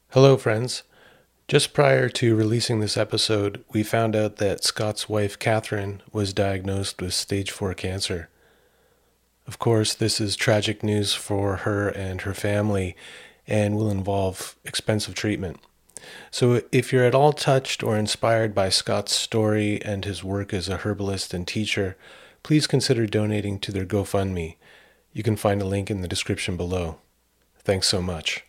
Hello, friends. Just prior to releasing this episode, we found out that Scott's wife, Catherine, was diagnosed with stage 4 cancer. Of course, this is tragic news for her and her family and will involve expensive treatment. So, if you're at all touched or inspired by Scott's story and his work as a herbalist and teacher, please consider donating to their GoFundMe. You can find a link in the description below. Thanks so much.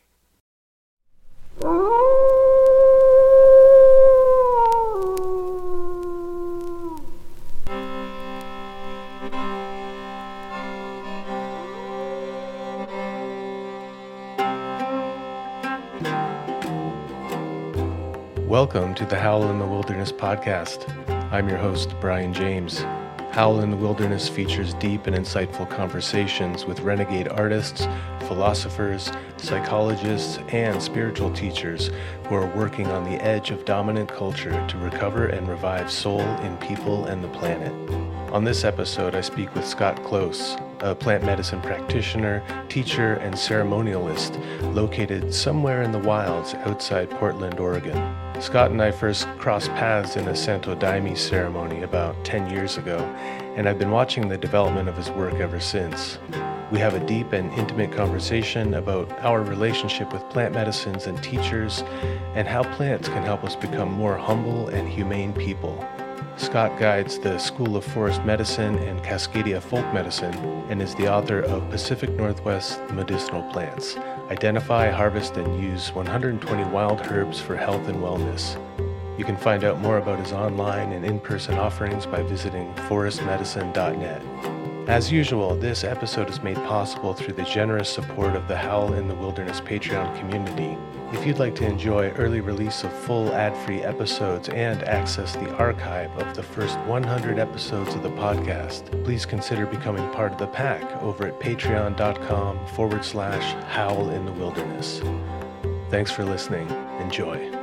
Welcome to the Howl in the Wilderness podcast. I'm your host, Brian James. Howl in the Wilderness features deep and insightful conversations with renegade artists, philosophers, psychologists, and spiritual teachers who are working on the edge of dominant culture to recover and revive soul in people and the planet. On this episode, I speak with Scott Close, a plant medicine practitioner, teacher, and ceremonialist located somewhere in the wilds outside Portland, Oregon. Scott and I first crossed paths in a Santo Daime ceremony about 10 years ago, and I've been watching the development of his work ever since. We have a deep and intimate conversation about our relationship with plant medicines and teachers, and how plants can help us become more humble and humane people. Scott guides the School of Forest Medicine and Cascadia Folk Medicine and is the author of Pacific Northwest Medicinal Plants. Identify, harvest, and use 120 wild herbs for health and wellness. You can find out more about his online and in-person offerings by visiting forestmedicine.net. As usual, this episode is made possible through the generous support of the Howl in the Wilderness Patreon community. If you'd like to enjoy early release of full ad-free episodes and access the archive of the first 100 episodes of the podcast, please consider becoming part of the pack over at patreon.com/Howl in the Wilderness. Thanks for listening. Enjoy.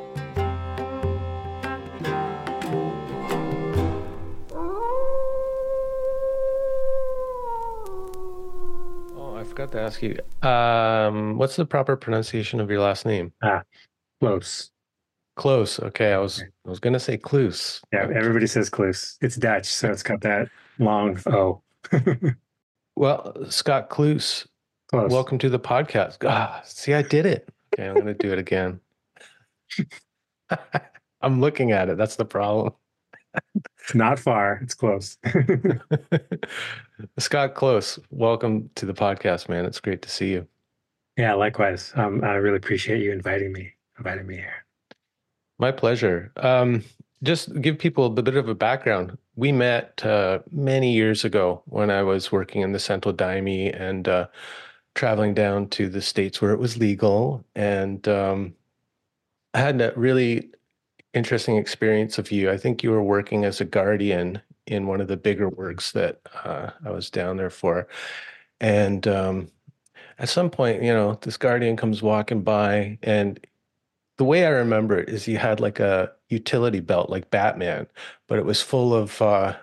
I forgot to ask you, what's the proper pronunciation of your last name? Close. Close. Okay, I was gonna say Kloos. Yeah, everybody says close. It's Dutch, so it's got that long O. Well, Scott Kloos, Close. welcome to the podcast. See, I did it. Okay, I'm gonna do it again. I'm looking at it. That's the problem. It's not far. It's close. Scott Close, welcome to the podcast, man. It's great to see you. Yeah, likewise. I really appreciate you inviting me here. My pleasure. Just give people a bit of a background. We met many years ago when I was working in the Santo Daime and traveling down to the States where it was legal. And I had a really interesting experience of you. I think you were working as a guardian in one of the bigger works that I was down there for. And at some point, this guardian comes walking by, and the way I remember it is you had like a utility belt like Batman, but it was full of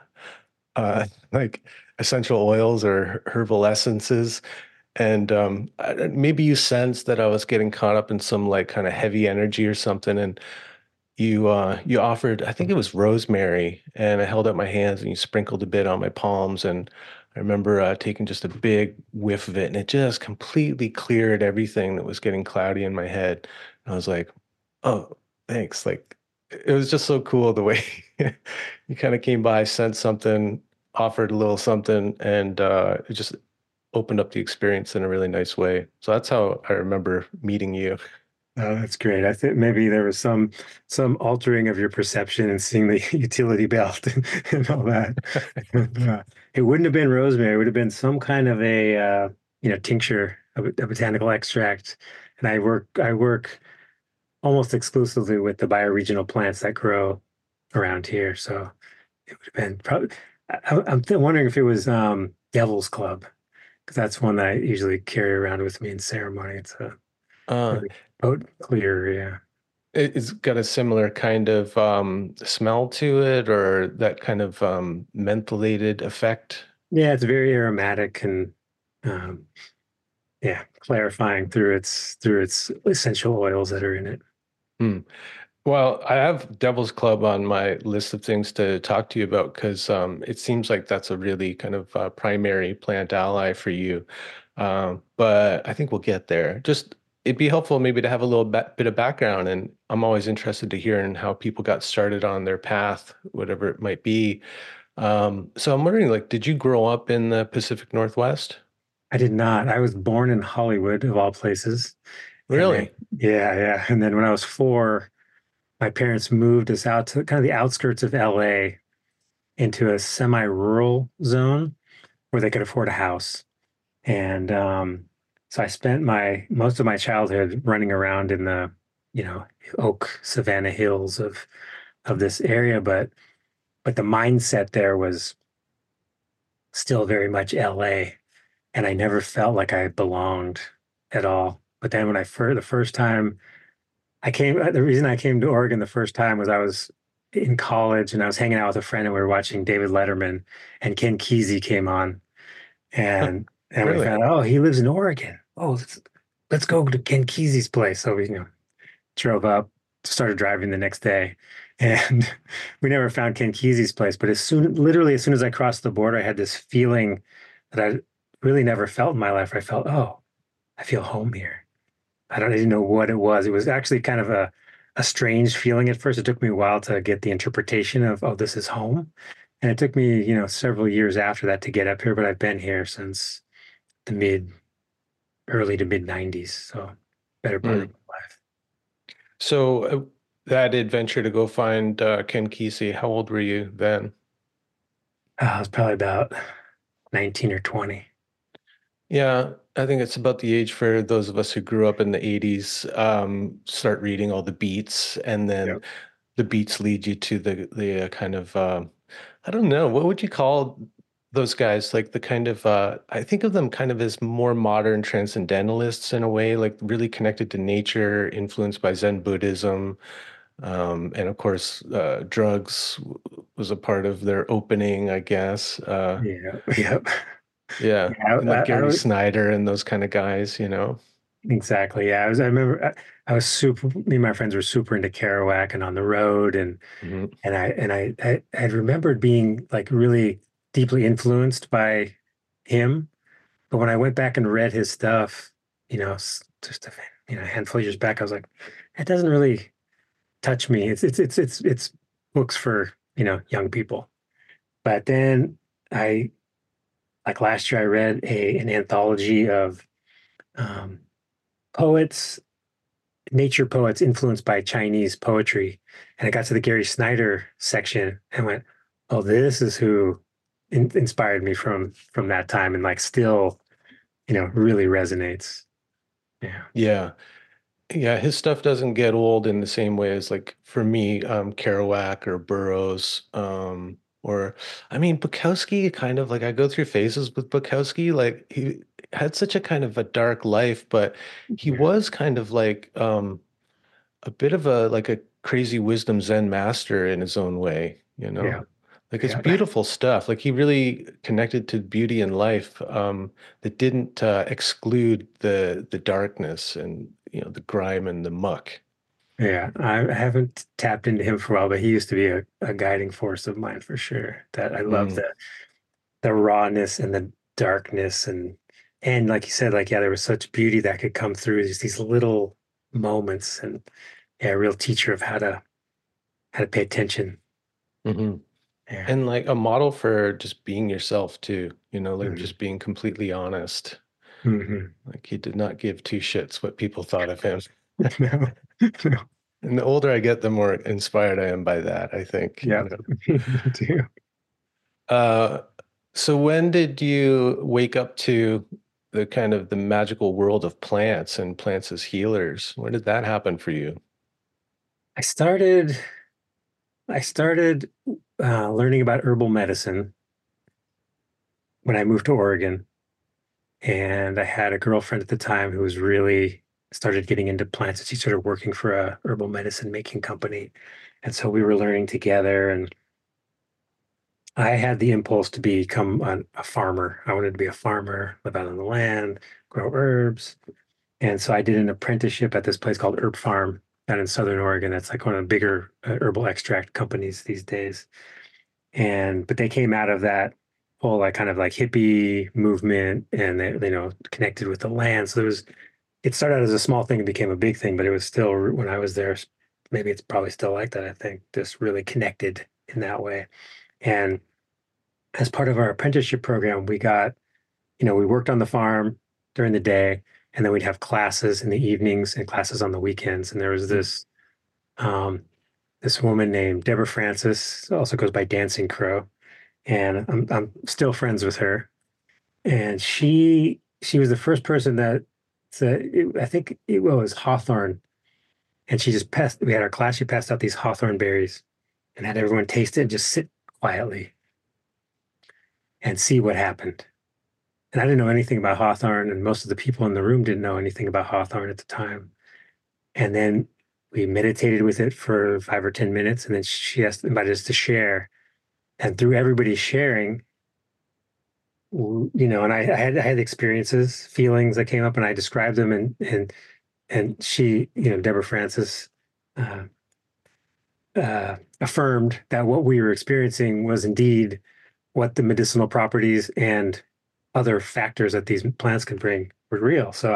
like essential oils or herbal essences. And maybe you sensed that I was getting caught up in some like kind of heavy energy or something. And you offered, I think it was rosemary, and I held up my hands and you sprinkled a bit on my palms. And I remember taking just a big whiff of it, and it just completely cleared everything that was getting cloudy in my head. And I was like, oh, thanks. Like, it was just so cool the way you kind of came by, sent something, offered a little something, and it just opened up the experience in a really nice way. So that's how I remember meeting you. Oh, that's great. I think maybe there was some altering of your perception and seeing the utility belt and all that. It wouldn't have been rosemary. It would have been some kind of a tincture, a botanical extract. And I work almost exclusively with the bioregional plants that grow around here. So it would have been probably. I'm wondering if it was Devil's Club, because that's one that I usually carry around with me in ceremony. It's a Uh, really potent, clear, yeah. it's got a similar kind of smell to it, or that kind of mentholated effect. Yeah, it's very aromatic and um, yeah, clarifying through its essential oils that are in it. Hmm. Well, I have Devil's Club on my list of things to talk to you about because it seems like that's a really kind of primary plant ally for you. But I think we'll get there. Just it'd be helpful maybe to have a little bit of background, and I'm always interested to hear in how people got started on their path, whatever it might be. So I'm wondering, like, did you grow up in the Pacific Northwest? I did not. I was born in Hollywood, of all places. And then, Really? yeah, yeah. And then when I was 4, my parents moved us out to kind of the outskirts of LA into a semi-rural zone where they could afford a house. And so I spent my most of my childhood running around in the, you know, oak savanna hills of this area, but the mindset there was still very much LA, and I never felt like I belonged at all. But then when the first time I came, the reason I came to Oregon the first time was I was in college and I was hanging out with a friend and we were watching David Letterman, and Ken Kesey came on, and we Really? found out, oh, he lives in Oregon. Oh, let's go to Ken Kesey's place. So we, drove up, started driving the next day, and we never found Ken Kesey's place. But literally as soon as I crossed the border, I had this feeling that I really never felt in my life. I felt, oh, I feel home here. I didn't know what it was. It was actually kind of a strange feeling at first. It took me a while to get the interpretation of, oh, this is home. And it took me, several years after that to get up here, but I've been here since the early to mid 90s. So better part of Hmm. my life. So that adventure to go find Ken Kesey, how old were you then? I was probably about 19 or 20. Yeah, I think it's about the age for those of us who grew up in the 80s, start reading all the beats, and then Yep. the beats lead you to the kind of I don't know, what would you call those guys? Like the kind of I think of them kind of as more modern transcendentalists in a way, like really connected to nature, influenced by Zen Buddhism. And of course, drugs was a part of their opening, I guess. Yeah. Yep. Yeah, Yeah. and like Gary Snyder and those kind of guys, you know. Exactly. Yeah. I remember I was me and my friends were super into Kerouac and On the Road. Mhm. And I had remembered being like really deeply influenced by him. But when I went back and read his stuff, just a handful of years back, I was like, it doesn't really touch me. It's books for, young people. But then I like last year I read an anthology of um, poets, nature poets influenced by Chinese poetry. And I got to the Gary Snyder section and went, oh, this is who inspired me from that time, and like still, really resonates. Yeah. Yeah. Yeah, his stuff doesn't get old in the same way as like for me, Kerouac or Burroughs, or I mean Bukowski kind of like I go through phases with Bukowski. Like he had such a kind of a dark life, but he Yeah. was kind of like a bit of a like a crazy wisdom Zen master in his own way, you know? Yeah. Like it's Yeah. beautiful stuff. Like he really connected to beauty in life, that didn't exclude the darkness and the grime and the muck. Yeah. I haven't tapped into him for a while, but he used to be a guiding force of mine for sure. That I love Mm, the rawness and the darkness, and like you said, like, yeah, there was such beauty that could come through these little moments, and yeah, a real teacher of how to pay attention. hmm. Yeah. And like a model for just being yourself too, like Hmm. just being completely honest. Hmm. Like he did not give two shits what people thought of him. No, no. And the older I get, the more inspired I am by that, I think, Yeah, me too. Uh, so when did you wake up to the kind of the magical world of plants and plants as healers? When did that happen for you? I started I started learning about herbal medicine when I moved to Oregon, and I had a girlfriend at the time who was really started getting into plants. And she started working for a herbal medicine making company, and so we were learning together. And I had the impulse to become a farmer. I wanted to be a farmer, live out on the land, grow herbs. And so I did an apprenticeship at this place called Herb Farm down in Southern Oregon. That's like one of the bigger herbal extract companies these days. But they came out of that whole like kind of like hippie movement, and they connected with the land. So it started out as a small thing and became a big thing, but it was still, when I was there, maybe it's probably still like that. I think just really connected in that way. And as part of our apprenticeship program, we worked on the farm during the day, and then we'd have classes in the evenings and classes on the weekends. And there was um, this woman named Deborah Francis, also goes by Dancing Crow, and I'm still friends with her. And she was the first person that said, I think it was Hawthorne, and she just passed. We had our class. She passed out these Hawthorne berries, and had everyone taste it and just sit quietly and see what happened. And I didn't know anything about Hawthorne, and most of the people in the room didn't know anything about Hawthorne at the time. And then we meditated with it for 5 or 10 minutes, and then she invited us to share. And through everybody sharing, and I had experiences, feelings that came up, and I described them, and she, Deborah Francis, uh, affirmed that what we were experiencing was indeed what the medicinal properties and other factors that these plants can bring were real. So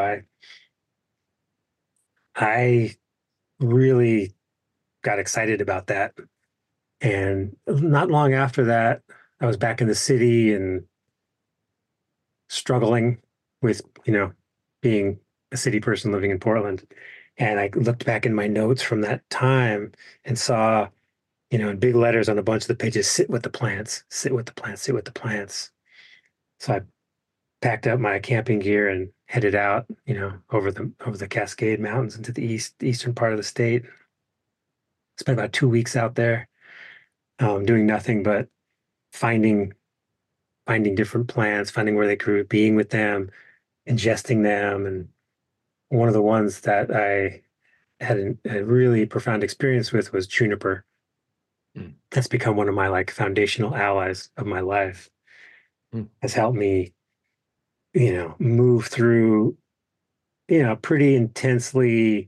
I really got excited about that. And not long after that, I was back in the city and struggling with, being a city person living in Portland. And I looked back in my notes from that time and saw, in big letters on a bunch of the pages, sit with the plants, sit with the plants, sit with the plants. So I packed up my camping gear and headed out, over the Cascade Mountains into the eastern part of the state. Spent about 2 weeks out there, doing nothing but finding different plants, finding where they grew, being with them, ingesting them. And one of the ones that I had a really profound experience with was juniper. Mm. That's become one of my like foundational allies of my life. Has helped me, move through, pretty intensely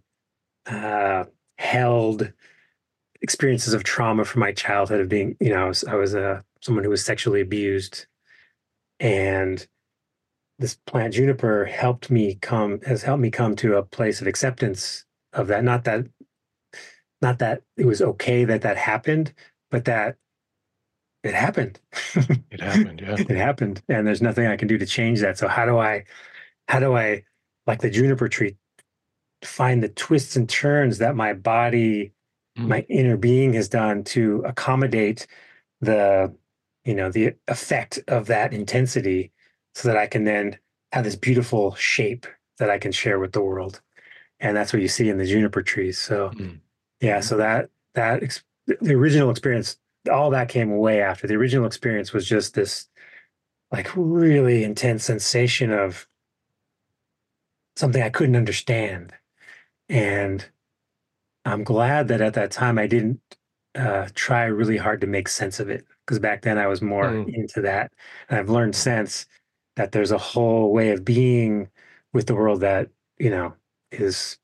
held experiences of trauma from my childhood of being, I was someone who was sexually abused, and this plant juniper has helped me come to a place of acceptance of that. Not that it was okay that happened, but that it happened. It happened, yeah. It happened, and there's nothing I can do to change that. So how do I, like the juniper tree, find the twists and turns that my body, my inner being has done to accommodate the effect of that intensity, so that I can then have this beautiful shape that I can share with the world. And that's what you see in the juniper trees. So yeah, so the original experience, all that came way after. The original experience was just this like really intense sensation of something I couldn't understand. And I'm glad that at that time I didn't try really hard to make sense of it, because back then I was more into that. And I've learned since that there's a whole way of being with the world that, is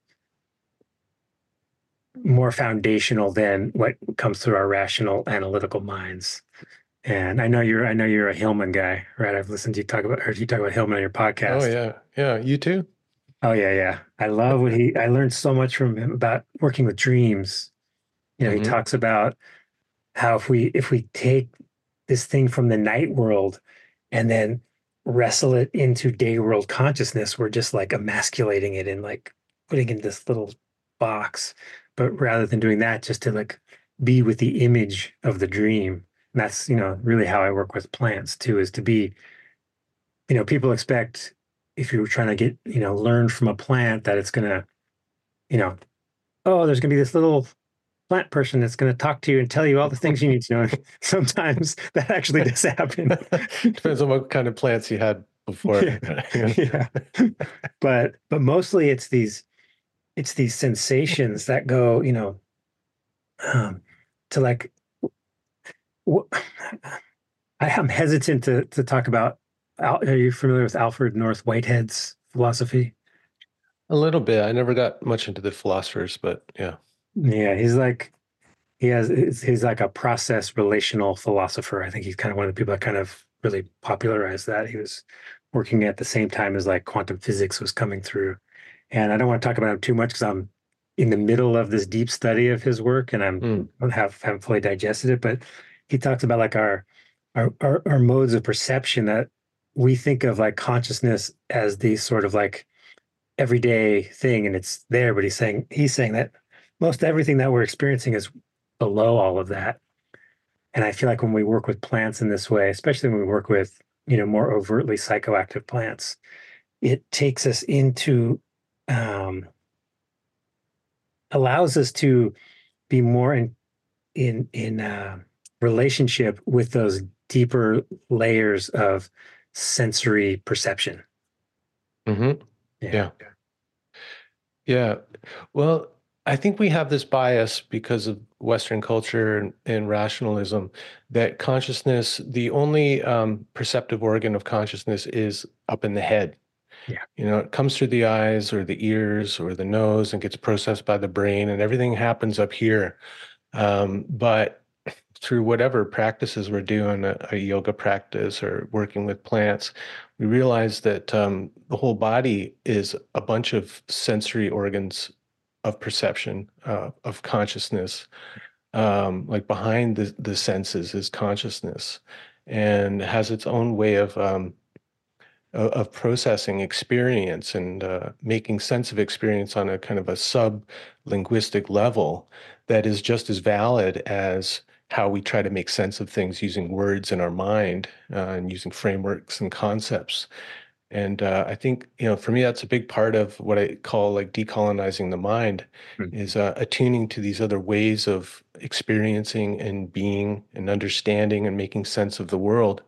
more foundational than what comes through our rational analytical minds. And I know you're a Hillman guy, right? I've heard you talk about Hillman on your podcast. Oh yeah. Yeah. You too? Oh yeah, yeah. I love I learned so much from him about working with dreams. He talks about how if we take this thing from the night world and then wrestle it into day world consciousness, we're just like emasculating it and like putting it in this little box. But rather than doing that, just to like be with the image of the dream. And that's, really how I work with plants too, is to be, people expect, if you're trying to get, learn from a plant, that it's going to, oh, there's going to be this little plant person that's going to talk to you and tell you all the things you need to know. Sometimes that actually does happen. Depends on what kind of plants you had before. Yeah. But mostly it's these sensations that go, to like, I'm hesitant to talk about. Are you familiar with Alfred North Whitehead's philosophy. A little bit. I never got much into the philosophers, but yeah. Yeah, he's like a process relational philosopher. I think he's kind of one of the people that kind of really popularized that. He was working at the same time as like quantum physics was coming through. And I don't want to talk about him too much because I'm in the middle of this deep study of his work and Mm, haven't fully digested it. But he talks about like our modes of perception that we think of like consciousness as these sort of like everyday thing and it's there, but he's saying that most everything that we're experiencing is below all of that. And I feel like when we work with plants in this way, especially when we work with, more overtly psychoactive plants, it takes us into um, allows us to be more in relationship with those deeper layers of sensory perception. hmm Yeah. Yeah. Yeah. Well, I think we have this bias because of Western culture and rationalism that consciousness, the only perceptive organ of consciousness is up in the head. Yeah. It comes through the eyes or the ears or the nose and gets processed by the brain, and everything happens up here. But through whatever practices we're doing, a yoga practice or working with plants, we realize that the whole body is a bunch of sensory organs of perception, of consciousness. Like behind the senses is consciousness and has its own way of processing experience and making sense of experience on a kind of a sub-linguistic level that is just as valid as how we try to make sense of things using words in our mind and using frameworks and concepts. And I think, for me, that's a big part of what I call like decolonizing the mind Mhm. is attuning to these other ways of experiencing and being and understanding and making sense of the world.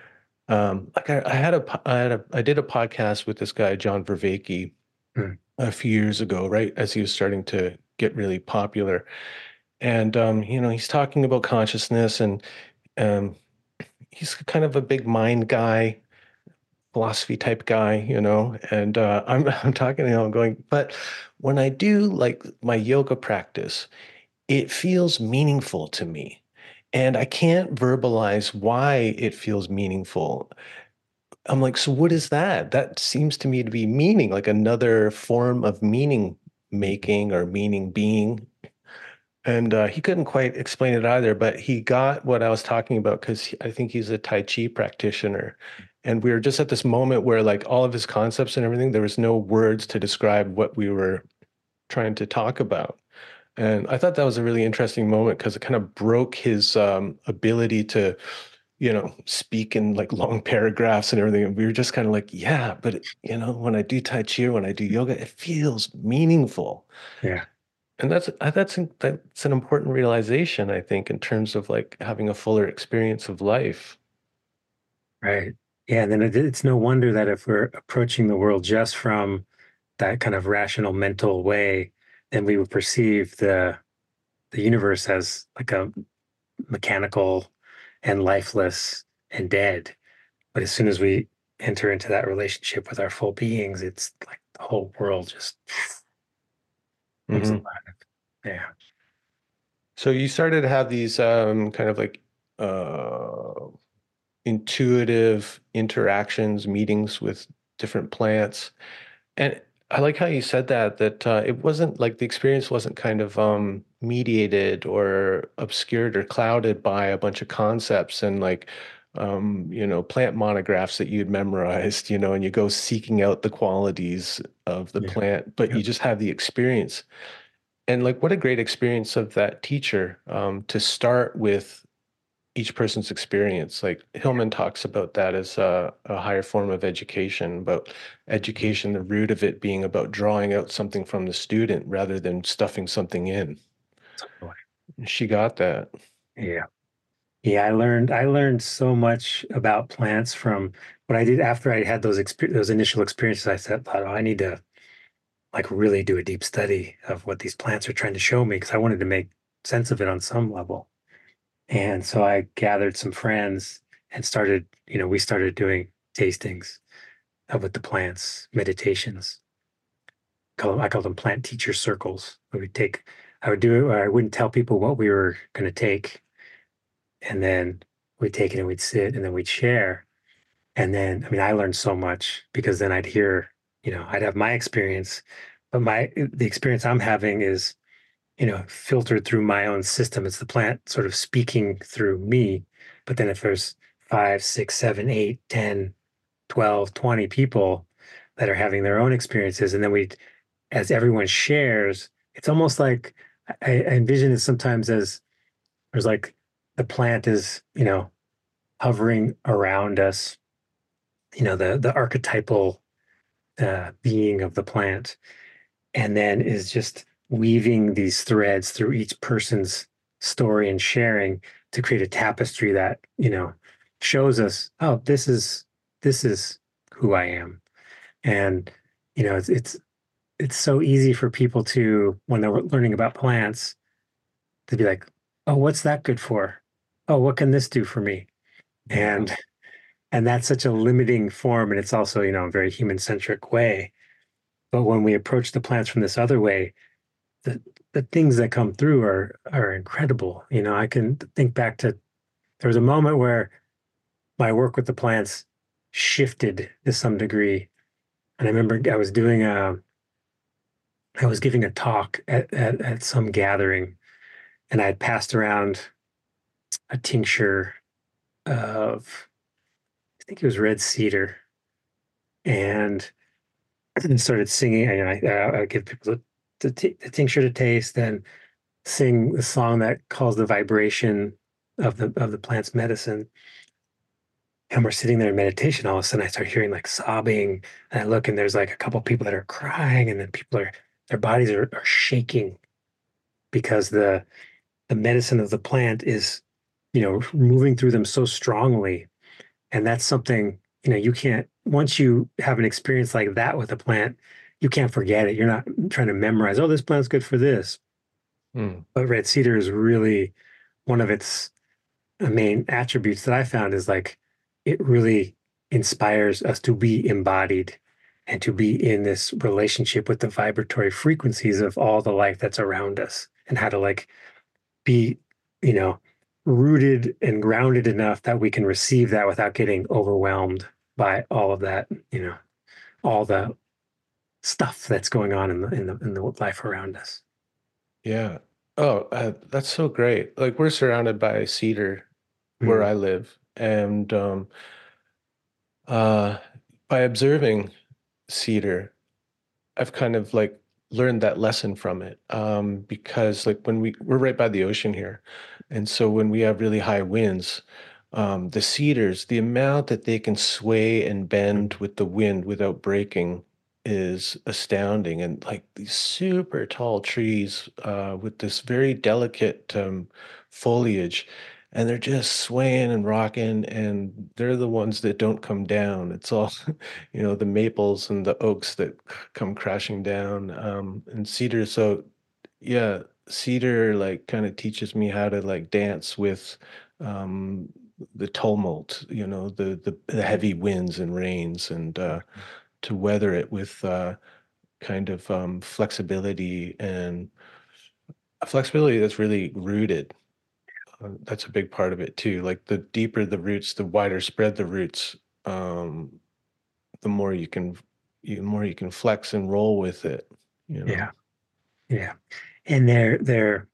Like I did a podcast with this guy, John Vervaeke, Mhm. a few years ago, right as he was starting to get really popular. And he's talking about consciousness and um, he's kind of a big mind guy, philosophy type guy, and I'm talking to him, going, but when I do like my yoga practice, it feels meaningful to me. And I can't verbalize why it feels meaningful. I'm like, so what is that? That seems to me to be meaning, like another form of meaning making or meaning being. And he couldn't quite explain it either, but he got what I was talking about because I think he's a Tai Chi practitioner. And we were just at this moment where, like, all of his concepts and everything, there was no words to describe what we were trying to talk about. And I thought that was a really interesting moment because it kind of broke his ability to speak in like long paragraphs and everything. And we were just kind of like, yeah, but when I do Tai Chi or when I do yoga, it feels meaningful. Yeah. And that's an important realization, I think, in terms of like having a fuller experience of life. Right. Yeah. And then it's no wonder that if we're approaching the world just from that kind of rational mental way, then we would perceive the universe as like a mechanical and lifeless and dead. But as soon as we enter into that relationship with our full beings, it's like the whole world just comes hmm alive. Yeah. So you started to have these kind of like uh, intuitive interactions, meetings with different plants. And I like how you said that it wasn't like the experience wasn't kind of mediated or obscured or clouded by a bunch of concepts and like plant monographs that you'd memorized, and you go seeking out the qualities of the Yeah. plant, but you Yep. just have the experience. And like what a great experience of that teacher to start with each person's experience. Like Yeah. Hillman talks about that as a higher form of education, about education, the root of it being about drawing out something from the student rather than stuffing something in. Totally. She got that. Yeah. Yeah, I learned so much about plants from what I did after I had those initial experiences. Thought, oh, I need to like really do a deep study of what these plants are trying to show me because I wanted to make sense of it on some level. And so I gathered some friends and we started doing tastings. with the plants, meditations. I call them plant teacher circles. I would do it where I wouldn't tell people what we were going to take. And then we'd take it and we'd sit and then we'd share. And then, I mean, I learned so much because then I'd hear, I'd have my experience, but the experience I'm having is, filtered through my own system. It's the plant sort of speaking through me. But then if there's 5, 6, 7, 8, 10, 12, 20 people that are having their own experiences, and then as everyone shares, it's almost like I envision it sometimes as there's like the plant is, hovering around us, the archetypal being of the plant, and then is just weaving these threads through each person's story and sharing to create a tapestry that, shows us, oh, this is who I am. And, it's so easy for people to, when they're learning about plants, to be like, oh, what's that good for? Oh, what can this do for me? Yeah. And that's such a limiting form, and it's also, a very human centric way. But when we approach the plants from this other way, the the things that come through are incredible. I can think back to there was a moment where my work with the plants shifted to some degree, and I remember I was giving a talk at some gathering, and I had passed around a tincture of, I think it was red cedar, and started singing. And I give people the tincture to taste, and sing the song that calls the vibration of the plant's medicine. And we're sitting there in meditation. All of a sudden, I start hearing like sobbing, and I look, and there's like a couple people that are crying, and then their bodies are shaking because the medicine of the plant is, moving through them so strongly. And that's something, you can't, once you have an experience like that with a plant, you can't forget it. You're not trying to memorize, oh, this plant's good for this. Mm. But red cedar is really one of its main attributes that I found is like it really inspires us to be embodied and to be in this relationship with the vibratory frequencies of all the life that's around us, and how to like be, you know, rooted and grounded enough that we can receive that without getting overwhelmed by all of that, all the stuff that's going on in the life around us. Yeah. Oh, that's so great. Like we're surrounded by cedar where Mm, I live, and uh, by observing cedar, I've kind of like learned that lesson from it. Because like when we're right by the ocean here, and so when we have really high winds, the cedars, the amount that they can sway and bend mm, with the wind without breaking is astounding. And like these super tall trees, with this very delicate foliage, and they're just swaying and rocking, and they're the ones that don't come down. It's all the maples and the oaks that come crashing down, and cedar. So yeah, cedar like kind of teaches me how to like dance with um, the tumult, the heavy winds and rains, and to weather it with kind of flexibility, and a flexibility that's really rooted. That's a big part of it too. Like the deeper the roots, the wider spread the roots, um, the more you can flex and roll with it, you know. yeah, yeah. And they're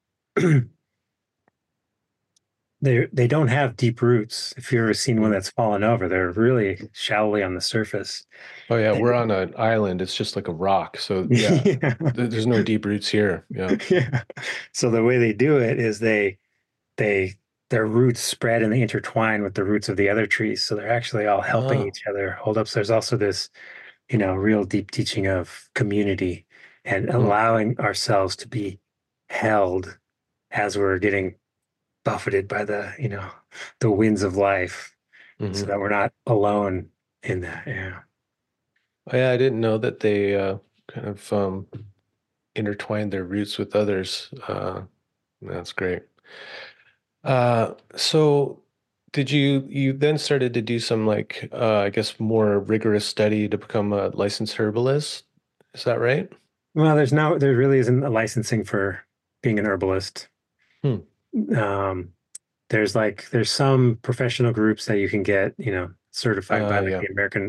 they don't have deep roots. If you've ever seen one Mm. that's fallen over, they're really shallowly on the surface. Oh yeah, we're And on an island. It's just like a rock. So yeah, yeah, there's no deep roots here. Yeah. yeah. So the way they do it is they their roots spread and they intertwine with the roots of the other trees. So they're actually all helping Oh. each other hold up. So there's also this, real deep teaching of community and Mm. allowing ourselves to be held as we're getting buffeted by the winds of life, so Hmm. that we're not alone in that. Yeah. Oh, yeah, I didn't know that they kind of intertwined their roots with others. That's great. So did you then started to do some like I guess more rigorous study to become a licensed herbalist? Is that right? Well, there really isn't a licensing for being an herbalist. Hmm. Um, there's some professional groups that you can get, certified by like Yeah. the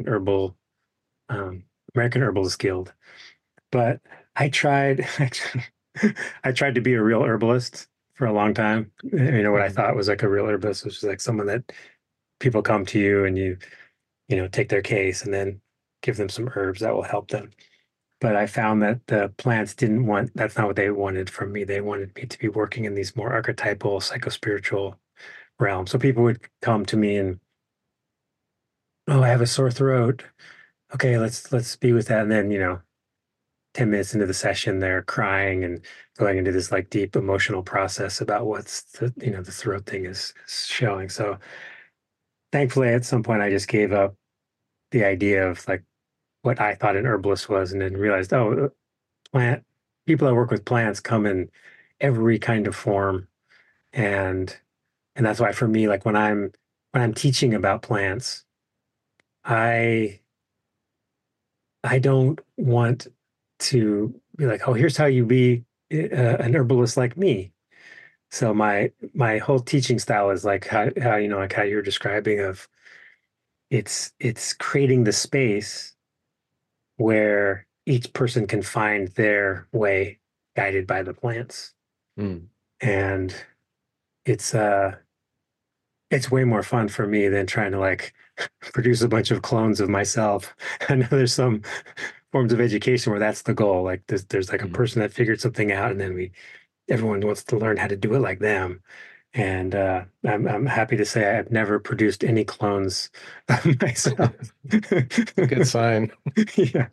um, American Herbalist Guild. But I tried, I tried to be a real herbalist for a long time. What I Mhm. thought was like a real herbalist, which is like someone that people come to you and you take their case and then give them some herbs that will help them. But I found that the plants didn't want, that's not what they wanted from me. They wanted me to be working in these more archetypal, psychospiritual realms. So people would come to me and, oh, I have a sore throat. Okay, let's be with that. And then, 10 minutes into the session, they're crying and going into this like deep emotional process about what's the throat thing is showing. So thankfully at some point I just gave up the idea of like what I thought an herbalist was and then realized, oh, plant people that work with plants come in every kind of form. And and that's why for me, like when I'm teaching about plants, I I don't want to be like, oh, here's how you be an herbalist like me. So my whole teaching style is like how like how you're describing of it's creating the space where each person can find their way guided by the plants. Mm. And it's uh it's way more fun for me than trying to like produce a bunch of clones of myself. I know there's some forms of education where that's the goal. Like there's like a Mhm. person that figured something out and then everyone wants to learn how to do it like them. And I'm happy to say I've never produced any clones of myself. It's a good sign. Yeah.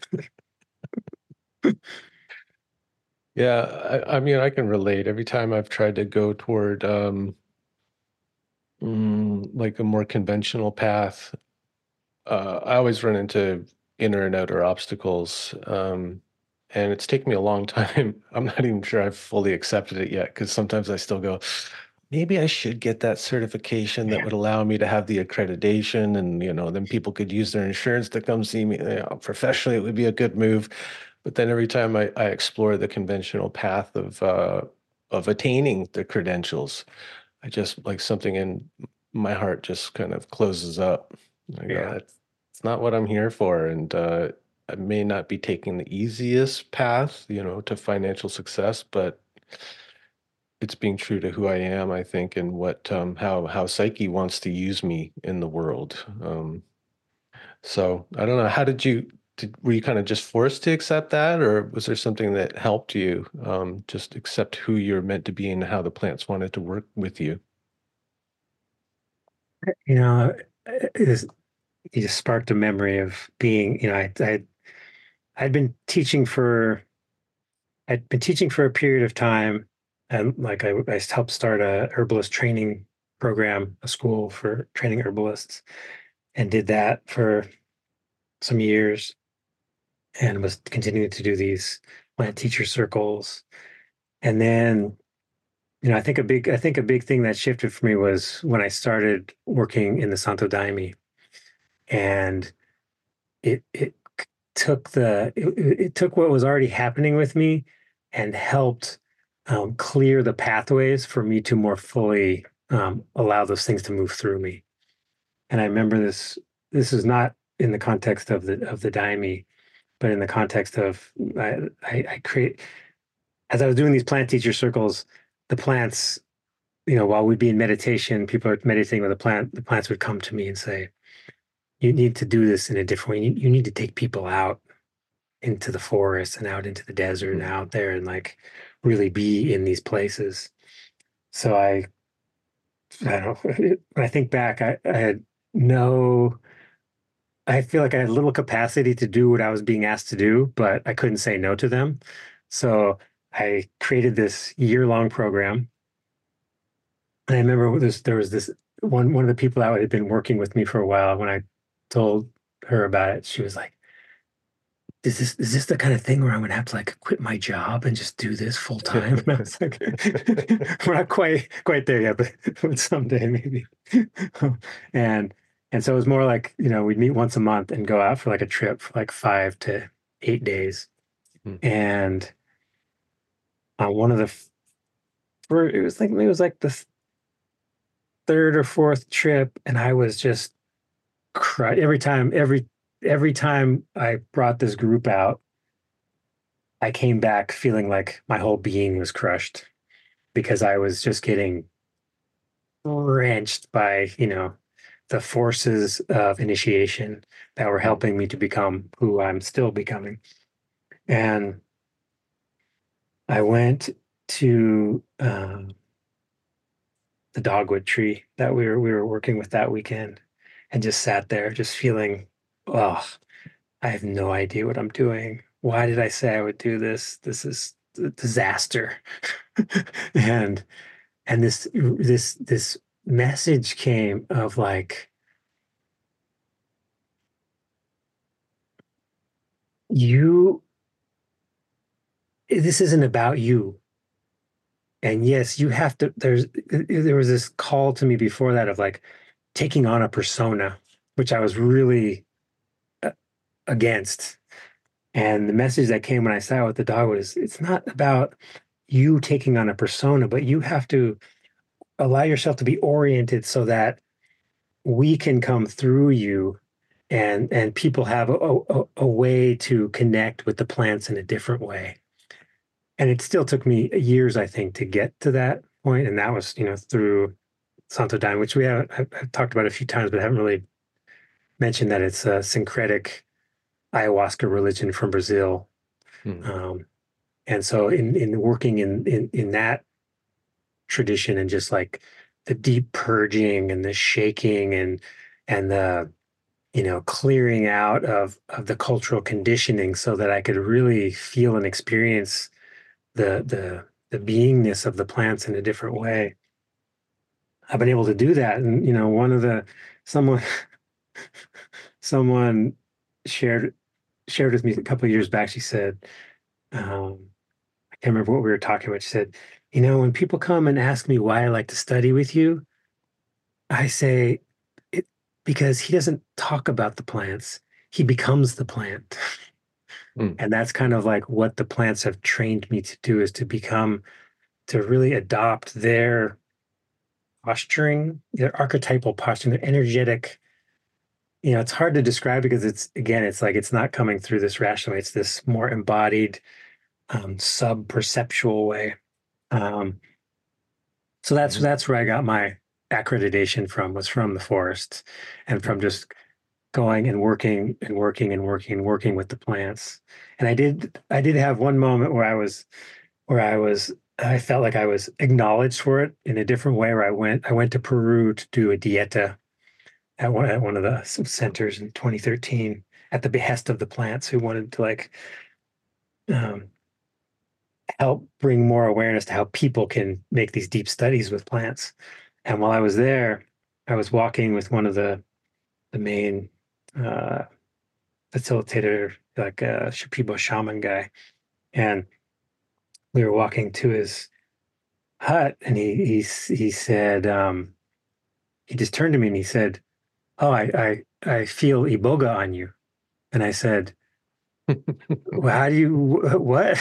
Yeah, I mean, I can relate. Every time I've tried to go toward like a more conventional path, I always run into inner and outer obstacles. And it's taken me a long time. I'm not even sure I've fully accepted it yet because sometimes I still go, maybe I should get that certification that Yeah. would allow me to have the accreditation and, then people could use their insurance to come see me. Professionally, it would be a good move. But then every time I explore the conventional path of attaining the credentials, I just like something in my heart just kind of closes up. I go, Yeah. that's not what I'm here for. And I may not be taking the easiest path, to financial success, but it's being true to who I am, I think, and what how Psyche wants to use me in the world. So I don't know. How were you kind of just forced to accept that, or was there something that helped you just accept who you're meant to be and how the plants wanted to work with you? You know, it you just sparked a memory of being, I'd been teaching for I'd been teaching for a period of time, and like I helped start a herbalist training program, a school for training herbalists, and did that for some years, and was continuing to do these plant teacher circles. And then, I think a big thing that shifted for me was when I started working in the Santo Daime, and it it took what was already happening with me and helped clear the pathways for me to more fully allow those things to move through me. And I remember this. This is not in the context of the daime, but in the context of I create as I was doing these plant teacher circles, the plants, while we'd be in meditation, people are meditating with a plant. The plants would come to me and say, "You need to do this in a different way. You need to take people out into the forest and out into the desert and Mhm. out there and like really be in these places." So I don't know. When I think back, I had no, I feel like I had little capacity to do what I was being asked to do, but I couldn't say no to them. So I created this year-long program. And I remember there was this one of the people that had been working with me for a while. When I told her about it, she was like, is this the kind of thing where I'm gonna have to like quit my job and just do this full time? And I was like, we're not quite there yet, but someday maybe. And and so it was more like, we'd meet once a month and go out for like a trip for like 5 to 8 days. Hmm. And on one of the it was like the third or fourth trip, and I was just every time I brought this group out, I came back feeling like my whole being was crushed because I was just getting wrenched by, the forces of initiation that were Hmm. helping me to become who I'm still becoming. And I went to the dogwood tree that we were working with that weekend, and just sat there, just feeling, oh, I have no idea what I'm doing. Why did I say I would do this? This is a disaster. and and this message came of like, you this isn't about you. And yes, you have to, there was this call to me before that of like taking on a persona, which I was really uh, against. And the message that came when I sat with the dog was, it's not about you taking on a persona, but you have to allow yourself to be oriented so that we can come through you, and people have a way to connect with the plants in a different way. And it still took me years, I think, to get to that point. And that was, through Santo Daime, which I've talked about a few times, but I haven't really mentioned that it's a syncretic ayahuasca religion from Brazil. Hmm. Um, and so in working in that tradition, and just like the deep purging and the shaking and the clearing out of the cultural conditioning, so that I could really feel and experience the beingness of the plants in a different way. I've been able to do that. And one of the someone someone shared shared with me a couple of years back. She said, I can't remember what we were talking about. She said, when people come and ask me why I like to study with you, I say it because he doesn't talk about the plants. He becomes the plant. Hmm. And that's kind of like what the plants have trained me to do, is to really adopt their posturing, their archetypal posturing, their energetic. It's hard to describe because it's like it's not coming through this rational way. It's this more embodied, sub-perceptual way. Um, so that's Mhm. that's where I got my accreditation from, was from the forest, and Hmm. from just going and working and working and working and working with the plants. And I did have one moment where I felt like I was acknowledged for it in a different way, where I went to Peru to do a dieta at one of the centers in 2013, at the behest of the plants, who wanted to like, um, help bring more awareness to how people can make these deep studies with plants. And while I was there, I was walking with one of the main uh, facilitator, like a Shipibo shaman guy, and we were walking to his hut, and he said, he just turned to me and he said, "Oh, I feel iboga on you." And I said, "Well, how do you what?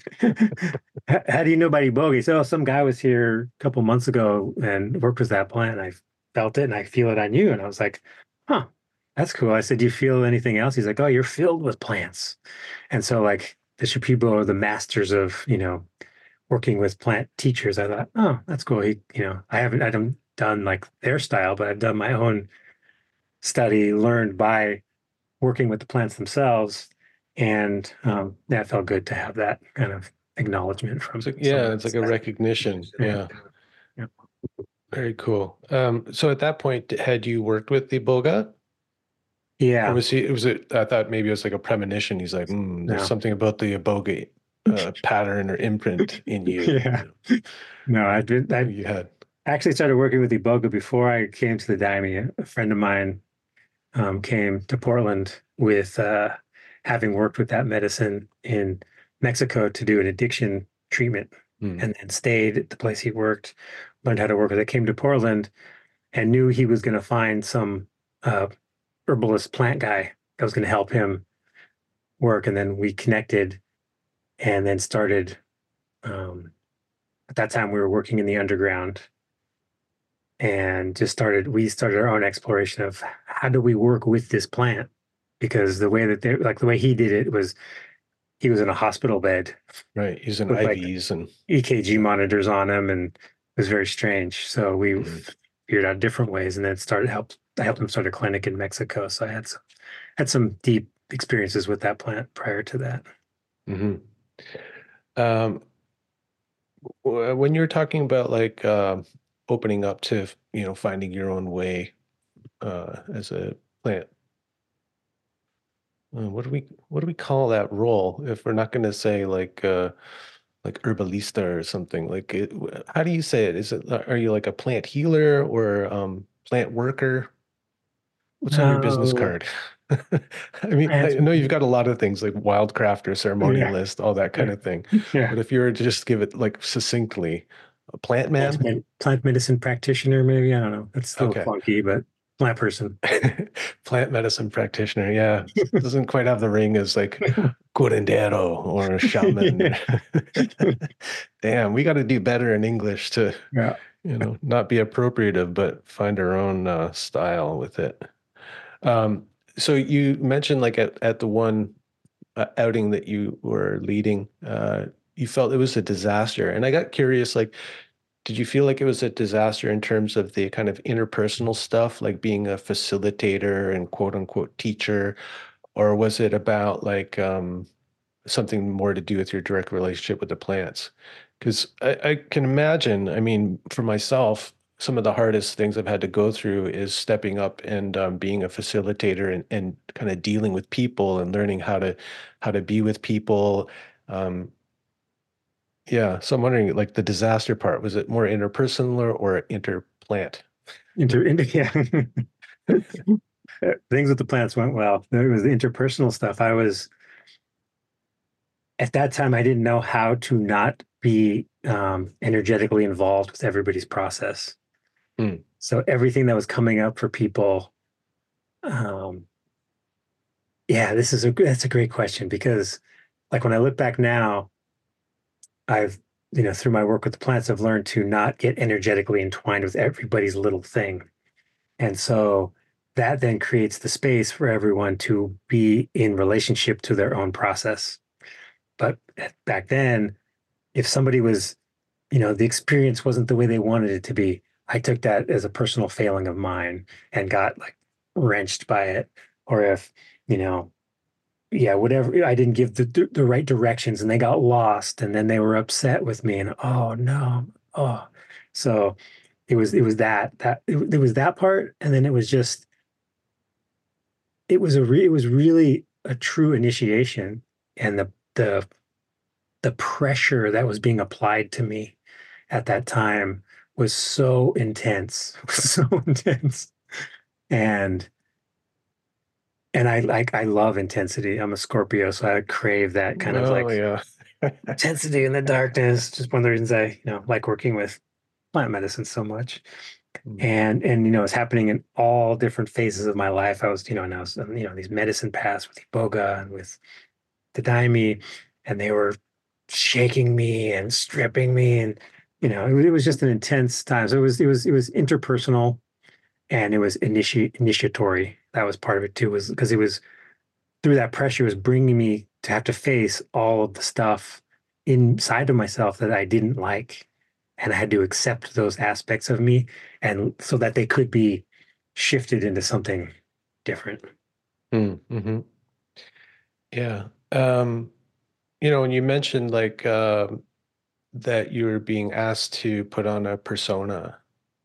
How do you know about iboga?" He said, "Oh, some guy was here a couple months ago and worked with that plant. And I felt it, and I feel it on you." And I was like, "Huh, that's cool." I said, "Do you feel anything else?" He's like, "Oh, you're filled with plants." And so, like, the Shipibo are the masters of, working with plant teachers. I thought, oh, that's cool. I haven't done like their style, but I've done my own study, learned by working with the plants themselves. And that felt good to have that kind of acknowledgement It's from like, yeah, someone it's like else. a recognition. Yeah. Yeah, Yeah. very cool. So at that point, had you worked with the Boga, or Yeah. was he? Was it? I thought maybe it was like a premonition. He's like, there's No. something about the Iboga pattern or imprint in you. Yeah. No, I You had. actually started working with Iboga before I came to the Daime. A friend of mine came to Portland with having worked with that medicine in Mexico to do an addiction treatment, Mm. and then stayed at the place he worked, learned how to work with it, came to Portland and knew he was going to find some uh, herbalist plant guy that was going to help him work. And then we connected and then started. At that time, we were working in the underground and we started our own exploration of how do we work with this plant? Because the way that the way he did it was he was in a hospital bed Right. Using with like IVs and EKG monitors on him, and it was very strange. So we Mhm. figured out different ways, and then I helped him start a clinic in Mexico. So I had some deep experiences with that plant prior to that. Mhm. Um, when you're talking about like opening up to, finding your own way as a plant, what do we call that role if we're not going to say like herbalista or something? Like how do you say it? Are you like a plant healer or plant worker? What's on your business Oh, card? I mean, I plant, know you've got a lot of things like wildcraft or yeah, ceremonialist, all that kind yeah, of thing. yeah. But if you were to just give it like succinctly, a plant man? Plant medicine practitioner, maybe. I don't know. That's a little Okay. clunky, but plant person. Plant medicine practitioner. Yeah. Doesn't quite have the ring as like curandero or a shaman. Yeah. Damn, we got to do better in English to, Yeah. not be appropriative, but find our own style with it. Um, so you mentioned like at the one outing that you were leading, you felt it was a disaster. And I got curious, like, did you feel like it was a disaster in terms of the kind of interpersonal stuff, like being a facilitator and quote unquote teacher, or was it about like something more to do with your direct relationship with the plants? Because I can imagine, I mean, for myself, some of the hardest things I've had to go through is stepping up and being a facilitator and kind of dealing with people and learning how to be with people. Um, yeah, so I'm wondering, like the disaster part, was it more interpersonal or interplant? Yeah. Things with the plants went well. It was the interpersonal stuff. At that time, I didn't know how to not be energetically involved with everybody's process. Mm, So everything that was coming up for people, um, yeah, that's a great question because, like when I look back now, I've through my work with the plants, I've learned to not get energetically entwined with everybody's little thing, and so that then creates the space for everyone to be in relationship to their own process. But back then, if somebody was the experience wasn't the way they wanted it to be, I took that as a personal failing of mine and got like wrenched by it. Or if, you know, yeah, whatever, I didn't give the right directions and they got lost and then they were upset with me and oh no, oh. So it was it was that part. And then it was just, it was really a true initiation and the pressure that was being applied to me at that time was so intense, so intense. And I love intensity. I'm a Scorpio, so I crave that kind of well, like yeah. intensity in the darkness. Just one of the reasons I, like working with plant medicine so much. Mm, And it's happening in all different phases of my life. I was, and I was, these medicine paths with Iboga and with the Daime, and they were shaking me and stripping me, and it was just an intense time. So it was interpersonal and it was initiatory. That was part of it too, was because it was through that pressure it was bringing me to have to face all of the stuff inside of myself that I didn't like, and I had to accept those aspects of me, and so that they could be shifted into something different. mm-hmm. Yeah. And you mentioned like that you were being asked to put on a persona.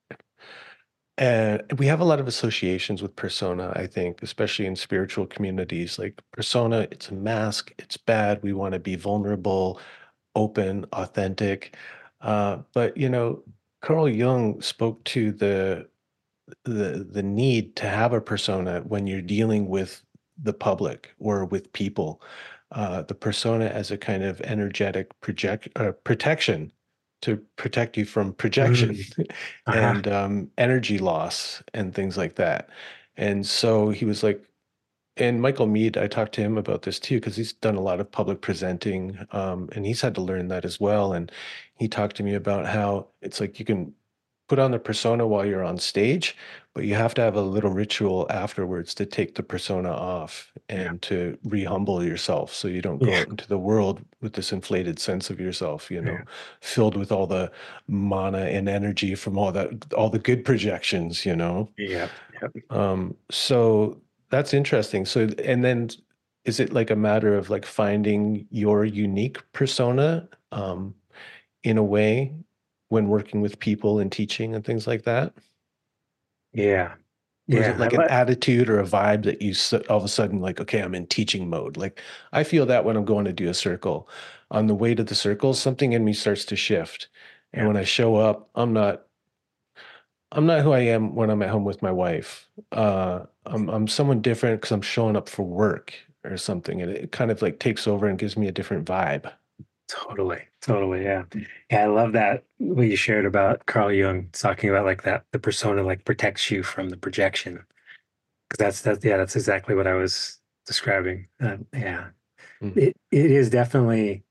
And we have a lot of associations with persona, I think, especially in spiritual communities. Like persona, it's a mask, it's bad. We want to be vulnerable, open, authentic. But Carl Jung spoke to the need to have a persona when you're dealing with the public or with people. The persona as a kind of energetic protection to protect you from projection Mm. Uh-huh. and energy loss and things like that. And so he was like, and Michael Mead, I talked to him about this too, because he's done a lot of public presenting, and he's had to learn that as well. And he talked to me about how it's like you can put on the persona while you're on stage, but you have to have a little ritual afterwards to take the persona off Yeah. and to re-humble yourself so you don't go Yeah. out into the world with this inflated sense of yourself, Yeah. filled with all the mana and energy from all the good projections, Yeah. Yeah. So that's interesting. So, and then is it like a matter of like finding your unique persona, in a way when working with people and teaching and things like that? Yeah. Or is it Yeah. like an attitude or a vibe that all of a sudden like, okay, I'm in teaching mode? Like I feel that when I'm going to do a circle, on the way to the circle, something in me starts to shift. And Yeah. when I show up, I'm not who I am when I'm at home with my wife. I'm someone different because I'm showing up for work or something, and it kind of like takes over and gives me a different vibe. Totally. Totally. Yeah. Yeah. I love that what you shared about Carl Jung talking about like that the persona like protects you from the projection. Because that's exactly what I was describing. Yeah. Mhm. It is definitely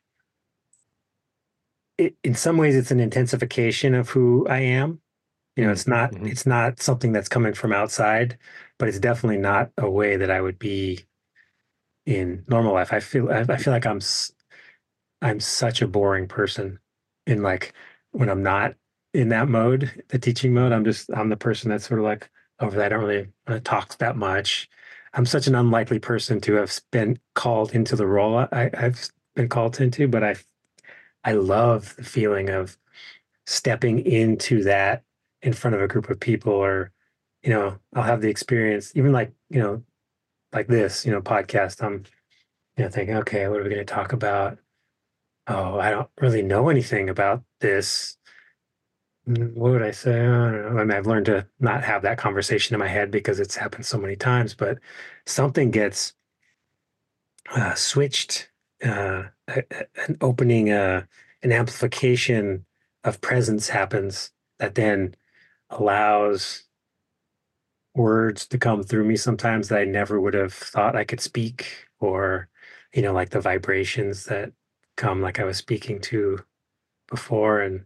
in some ways it's an intensification of who I am. Mhm. It's not something that's coming from outside, but it's definitely not a way that I would be in normal life. I feel like I'm such a boring person in like when I'm not in that mode, the teaching mode. I'm the person that's sort of like over that. I don't really want to talk that much. I'm such an unlikely person to have been called into the role I've been called into, but I love the feeling of stepping into that in front of a group of people, or I'll have the experience even like like this podcast. I'm thinking, okay, what are we going to talk about? Oh, I don't really know anything about this. What would I say? I don't know. I mean, I've learned to not have that conversation in my head because it's happened so many times, but something gets switched, an opening, an amplification of presence happens that then allows words to come through me sometimes that I never would have thought I could speak, or, like the vibrations that come like I was speaking to before. And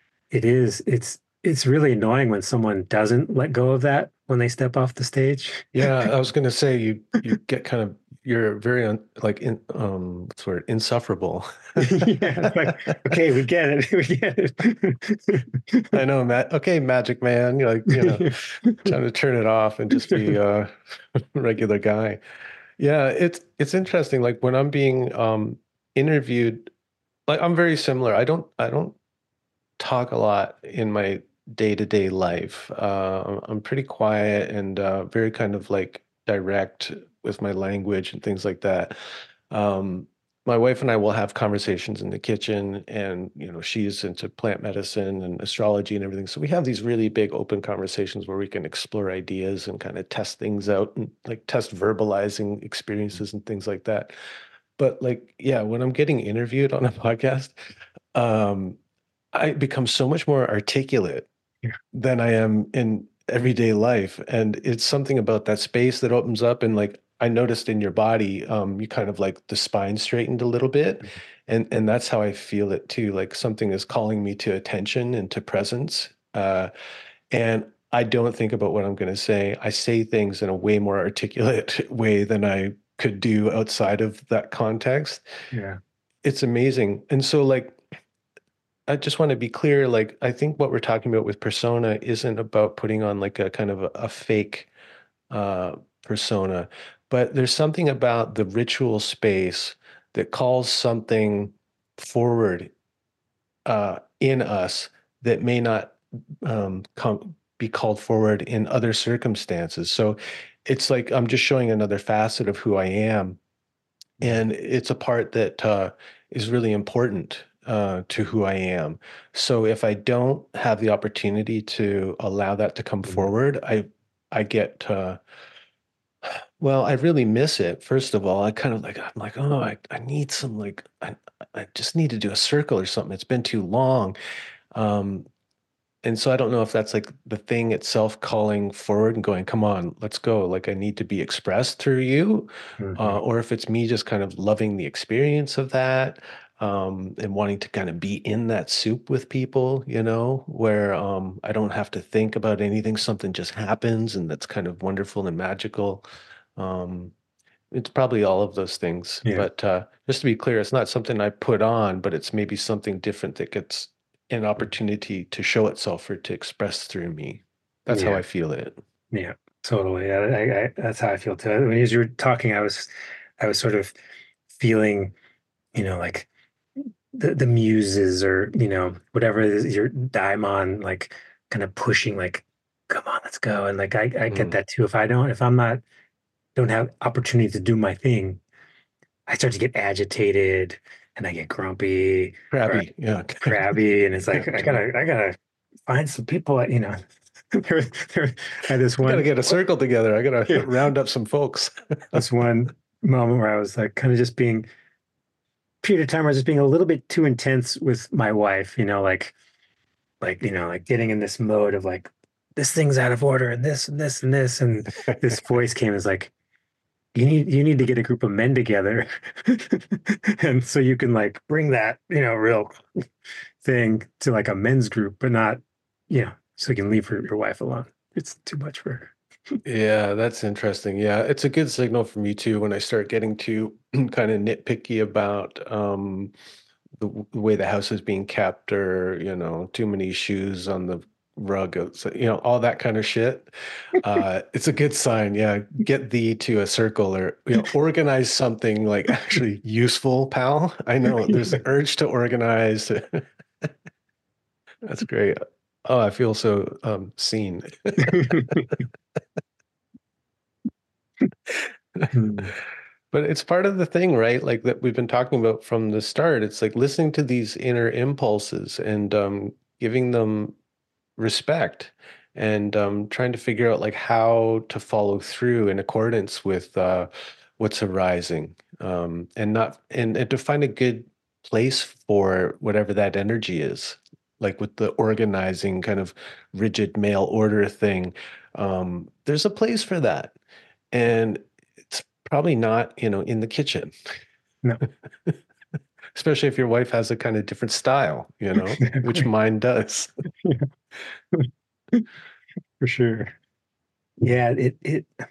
it's really annoying when someone doesn't let go of that when they step off the stage. Yeah, I was going to say you get kind of you're very like what's the word, insufferable. Yeah, it's like, okay, we get it. We get I know, Matt. Okay, Magic Man. You're like, it. trying to turn it off and just be a regular guy. Yeah, it's interesting. Like when I'm being interviewed, like I'm very similar. I don't talk a lot in my day-to-day life. I'm pretty quiet and very kind of like direct with my language and things like that. Um, my wife and I will have conversations in the kitchen, and she's into plant medicine and astrology and everything. So we have these really big open conversations where we can explore ideas and kind of test things out and like test verbalizing experiences and things like that. But like, yeah, when I'm getting interviewed on a podcast, um, I become so much more articulate Yeah. than I am in everyday life. And it's something about that space that opens up. And like I noticed in your body, you kind of like the spine straightened a little bit. And that's how I feel it too. Like something is calling me to attention and to presence. And I don't think about what I'm going to say. I say things in a way more articulate way than I could do outside of that context. Yeah. It's amazing. And so like I just want to be clear, like I think what we're talking about with persona isn't about putting on like a kind of a fake uh persona, but there's something about the ritual space that calls something forward in us that may not be called forward in other circumstances. So it's like I'm just showing another facet of who I am, Yeah. and it's a part that is really important to who I am. So if I don't have the opportunity to allow that to come Mhm. forward, I get Well, I really miss it. First of all, I'm like, oh, I need some I just need to do a circle or something. It's been too long. Um, and so I don't know if that's like the thing itself calling forward and going, come on, let's go. Like I need to be expressed through you, Hmm. or if it's me just kind of loving the experience of that, and wanting to kind of be in that soup with people, where I don't have to think about anything. Something just happens, and that's kind of wonderful and magical. Um, it's probably all of those things, Yeah. but just to be clear, it's not something I put on, but it's maybe something different that gets an opportunity to show itself or to express through me. That's how Yeah. I feel it. Yeah. Totally. That's how I feel too. When you were talking, I was sort of feeling, like the muses or, whatever it is, your daimon, like kind of pushing, like, come on, let's go. And like, I get Mm. that too. If I'm not, don't have opportunity to do my thing, I start to get agitated and I get grumpy or Crabby, yeah. crabby. And it's like, I gotta find some people, there, there, I had this I gotta one, get a circle together. I gotta yeah, round up some folks. this one moment where I was like, kind of just being, period of time where I was just being a little bit too intense with my wife, like getting in this mode of like, this thing's out of order and this and this and this. And this voice came as like, you need to get a group of men together. And so you can like bring that, real thing to like a men's group, but not, so you can leave your wife alone. It's too much for her. Yeah, that's interesting. Yeah, it's a good signal for me too when I start getting too kind of nitpicky about the way the house is being kept, or too many shoes on the rug, all that kind of shit. It's a good sign. Yeah, get thee to a circle, or organize something like actually useful, pal. I know there's an urge to organize. That's great. Oh, I feel so seen. Hmm. But it's part of the thing, right? Like that we've been talking about from the start. It's like listening to these inner impulses and giving them respect, and trying to figure out like how to follow through in accordance with what's arising, and not and to find a good place for whatever that energy is. Like with the organizing kind of rigid mail order thing, there's a place for that, and it's probably not in the kitchen, No, especially if your wife has a kind of different style, which exactly. mine does. For sure. Yeah, it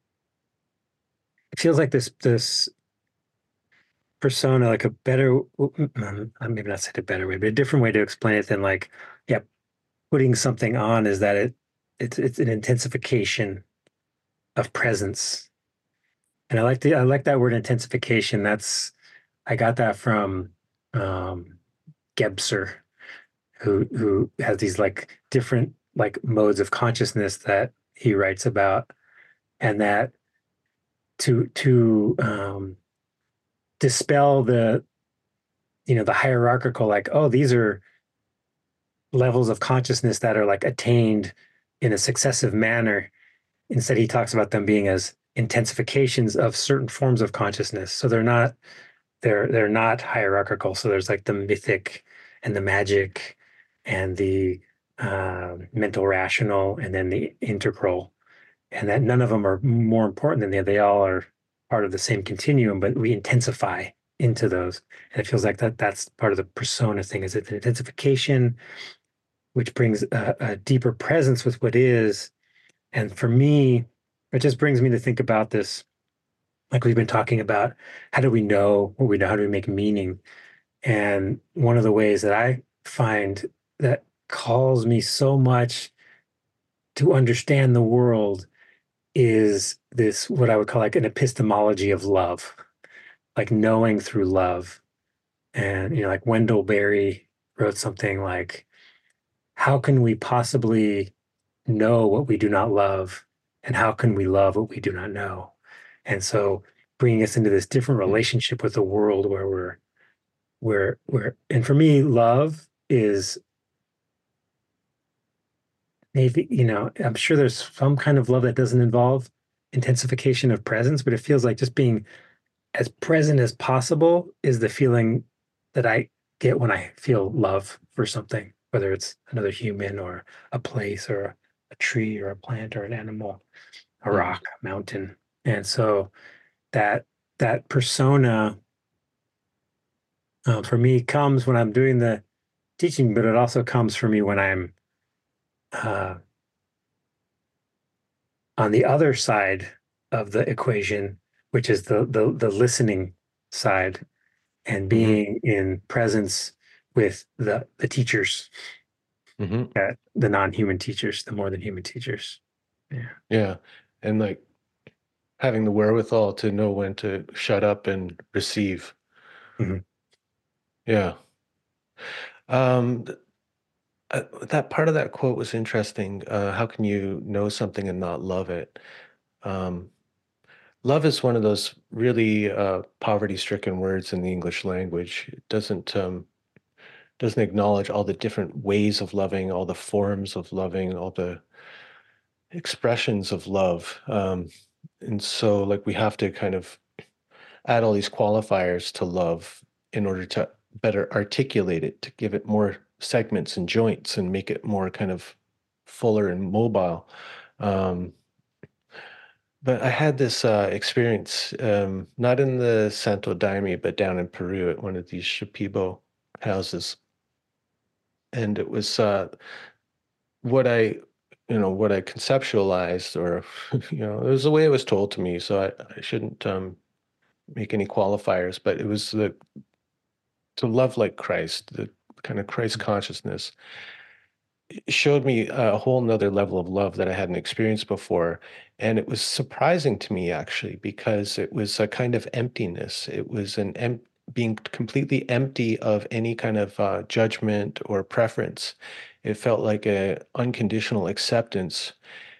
feels like this persona, like a better, maybe not say it a better way, but a different way to explain it than like, yeah, putting something on is that it's an intensification of presence. And I like that word intensification. I got that from um Gebser, who has these like different like modes of consciousness that he writes about, and that to dispel the hierarchical, like, oh, these are levels of consciousness that are like attained in a successive manner. Instead, he talks about them being as intensifications of certain forms of consciousness. So they're not hierarchical. So there's like the mythic and the magic and the mental rational and then the integral, and that none of them are more important than the other. They all are part of the same continuum, but we intensify into those. And it feels like that's part of the persona thing, is it an intensification, which brings a deeper presence with what is. And for me, it just brings me to think about this, like we've been talking about, how do we know what we know? How do we make meaning? And one of the ways that I find that calls me so much to understand the world is this, what I would call like an epistemology of love, like knowing through love. And, like Wendell Berry wrote something like, how can we possibly know what we do not love? And how can we love what we do not know? And so bringing us into this different relationship with the world where and for me, love is maybe, I'm sure there's some kind of love that doesn't involve intensification of presence, but it feels like just being as present as possible is the feeling that I get when I feel love for something, whether it's another human or a place or a tree or a plant or an animal, a Mhm. rock, a mountain. And so that that persona for me comes when I'm doing the teaching, but it also comes for me when I'm uh, on the other side of the equation, which is the listening side and Mhm. being in presence with the teachers, Mhm. the non-human teachers, the more than human teachers. Yeah. Yeah. And like having the wherewithal to know when to shut up and receive. Mhm. Yeah. Th- that part of that quote was interesting. How can you know something and not love it? Um, love is one of those really poverty-stricken words in the English language. It doesn't acknowledge all the different ways of loving, all the forms of loving, all the expressions of love. And so, like, we have to kind of add all these qualifiers to love in order to better articulate it, to give it more segments and joints and make it more kind of fuller and mobile. Um, but I had this experience, not in the Santo Daime, but down in Peru at one of these Shipibo houses. And it was what what I conceptualized, or, it was the way it was told to me. So I shouldn't make any qualifiers, but it was to love like Christ, the kind of Christ consciousness. It showed me a whole nother level of love that I hadn't experienced before. And it was surprising to me, actually, because it was a kind of emptiness. It was being completely empty of any kind of judgment or preference. It felt like a unconditional acceptance,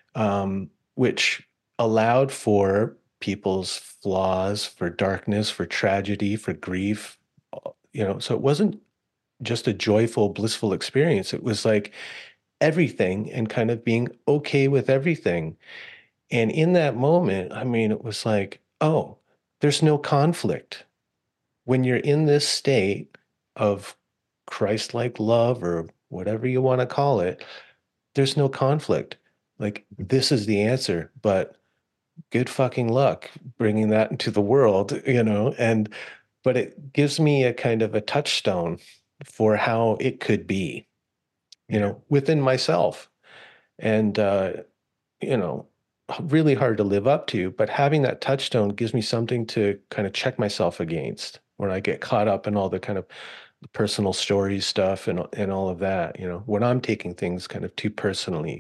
which allowed for people's flaws, for darkness, for tragedy, for grief. So it wasn't just a joyful, blissful experience. It was like everything and kind of being okay with everything. And in that moment, I mean, it was like, oh, there's no conflict. When you're in this state of Christ-like love or whatever you want to call it, there's no conflict. Like, this is the answer, but good fucking luck bringing that into the world. But it gives me a kind of a touchstone for how it could be, Yeah. within myself. And, you know, really hard to live up to, but having that touchstone gives me something to kind of check myself against when I get caught up in all the kind of personal stories stuff and all of that, when I'm taking things kind of too personally.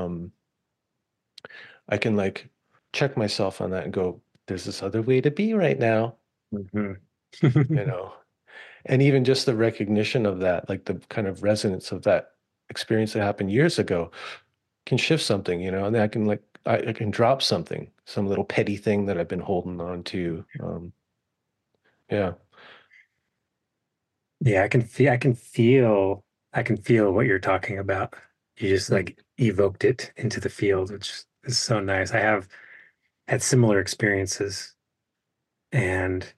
I can like check myself on that and go, there's this other way to be right now, Mhm. you know. And even just the recognition of that, like the kind of resonance of that experience that happened years ago can shift something, and then I can drop something, some little petty thing that I've been holding on to. Yeah. Yeah, I can feel what you're talking about. You just Mhm. like evoked it into the field, which is so nice. I have had similar experiences, and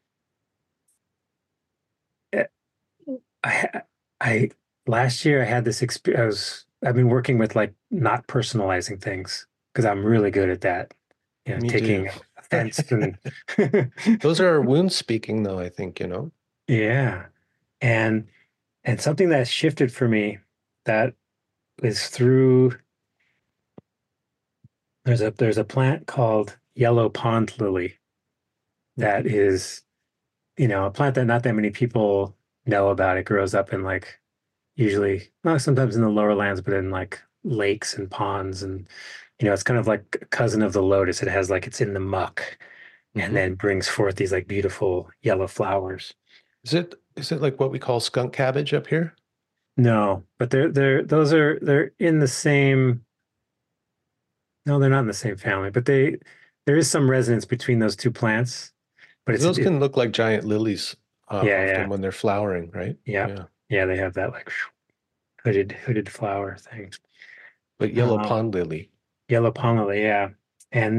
eh, I I last year I had this experience. I've been working with like not personalizing things because I'm really good at that. Me too. Taking offense and Those are our wounds speaking, though, I think. yeah. And something that shifted for me that is through there's a plant called yellow pond lily that Mhm. is, a plant that not that many people know about. It grows up in like usually, well, sometimes in the lower lands, but in like lakes and ponds. And, it's kind of like a cousin of the lotus. It has like it's in the muck and Mhm. then brings forth these like beautiful yellow flowers. Is it like what we call skunk cabbage up here? No, but they're in the same, no, they're not in the same family, but there is some resonance between those two plants. But Because those can look like giant lilies yeah, often yeah, when they're flowering, right? yep. Yeah. Yeah, they have that like hooded flower thing. But yellow Um, pond lily. Yellow pond lily, yeah. And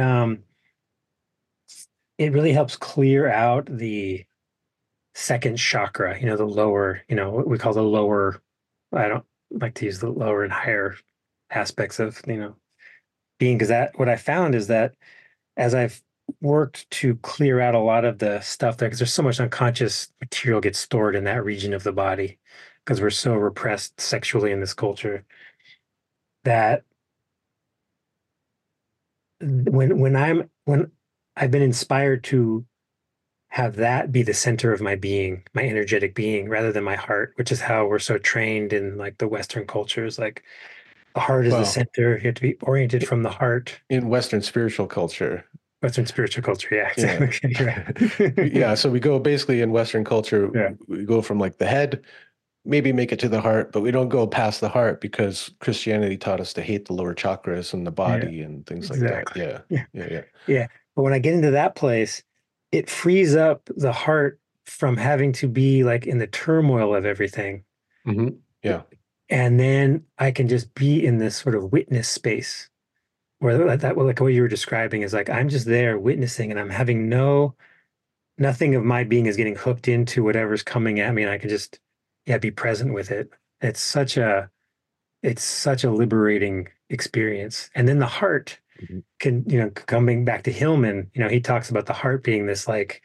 it really helps clear out the second chakra, the lower, what we call the lower. I don't like to use the lower and higher aspects of, being, because that what I found is that as I've worked to clear out a lot of the stuff there, because there's so much unconscious material gets stored in that region of the body, because we're so repressed sexually in this culture, that when I've been inspired to have that be the center of my being, my energetic being, rather than my heart, which is how we're so trained in like the Western cultures. Like the heart is the Well, center. You have to be oriented i- from the heart. in Western spiritual culture, Western spiritual culture. Yeah, yeah. exactly. You're Yeah, right. so we go basically in Western culture, Yeah, we go from like the head, maybe make it to the heart, but we don't go past the heart because Christianity taught us to hate the lower chakras and the yeah, body and things like that. exactly. Yeah. Yeah, Yeah, yeah. yeah. But when I get into that place, it frees up the heart from having to be like in the turmoil of everything. Yeah. And then I can just be in this sort of witness space where like what you were describing is like I'm just there witnessing and I'm having nothing of my being is getting hooked into whatever's coming at me, and I can just, yeah, be present with it. It's such a it's such a liberating experience. And then the heart Mhm. can, coming back to Hillman, he talks about the heart being this like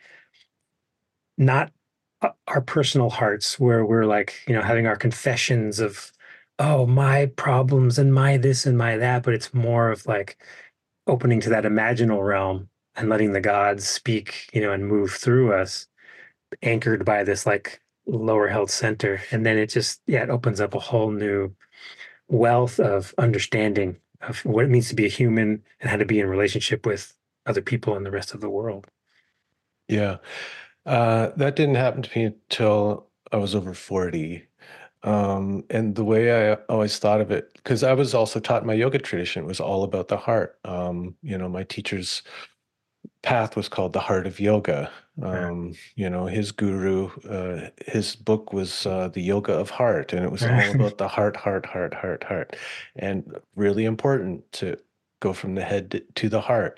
not our personal hearts where we're like, having our confessions of, oh, my problems and my this and my that, but it's more of like opening to that imaginal realm and letting the gods speak, and move through us, anchored by this like lower health center. And then it just, yeah, it opens up a whole new wealth of understanding of what it means to be a human and how to be in relationship with other people and the rest of the world. Yeah. That didn't happen to me until I was over 40. And the way I always thought of it, because I was also taught in my yoga tradition, it was all about the heart. My teacher's path was called the Heart of Yoga. His guru, his book was The Yoga of Heart, and it was all about the heart, heart, heart, heart, heart, and really important to go from the head to the heart.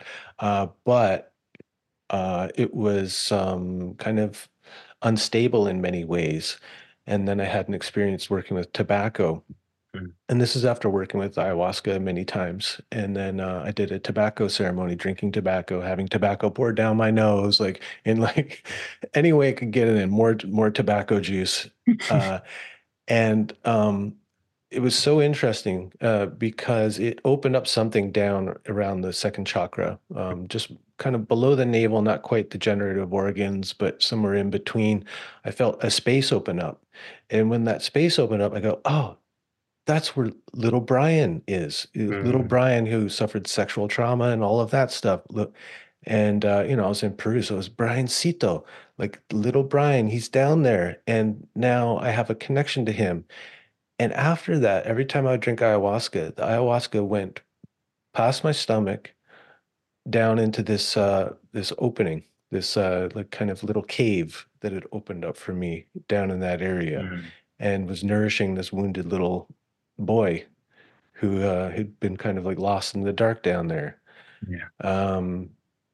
But it was kind of unstable in many ways. And then I had an experience working with tobacco. And this is after working with ayahuasca many times. And then I did a tobacco ceremony, drinking tobacco, having tobacco poured down my nose, like in like any way I could get it in, more tobacco juice. Uh, and it was so interesting because it opened up something down around the second chakra, just kind of below the navel, not quite the generative organs, but somewhere in between. I felt a space open up. And when that space opened up, I go, oh, that's where little Brian is. Little Mm. Brian who suffered sexual trauma and all of that stuff. Look, and I was in Peru, so it was Briancito, like little Brian. He's down there, and now I have a connection to him. And after that, every time I would drink ayahuasca, the ayahuasca went past my stomach down into this opening, this like kind of little cave that had opened up for me down in that area, Mm. and was nourishing this wounded little boy who had been kind of like lost in the dark down there. Yeah. Um,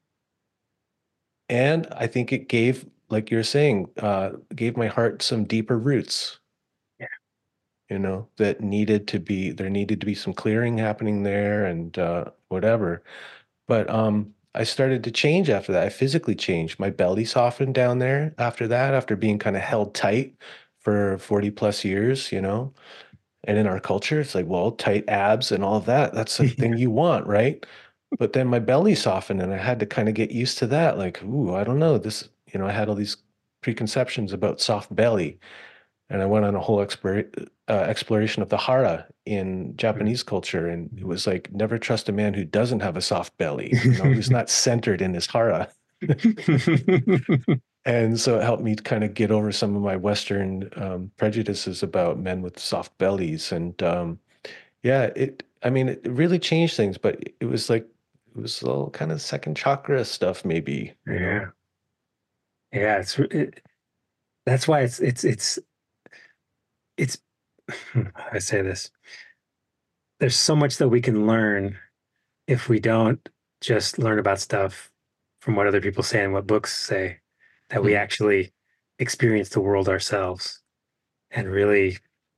and I think it gave, like you're saying, gave my heart some deeper roots, Yeah. that there needed to be some clearing happening there and whatever. But I started to change after that. I physically changed. My belly softened down there after that, after being kind of held tight for 40 plus years, And in our culture, it's like, well, tight abs and all of that, that's the thing you want, right? But then my belly softened and I had to kind of get used to that. Like, ooh, I don't know. I had all these preconceptions about soft belly. And I went on a whole exploration of the hara in Mm. Japanese culture. And it was like, never trust a man who doesn't have a soft belly, who's not centered in his hara. And so it helped me kind of get over some of my Western prejudices about men with soft bellies. And yeah, I mean, it really changed things, but it was a little kind of second chakra stuff, maybe. Yeah. Yeah. That's why it's, I say this, there's so much that we can learn if we don't. just learn about stuff from what other people say and what books say, that we Hmm. actually experience the world ourselves and really,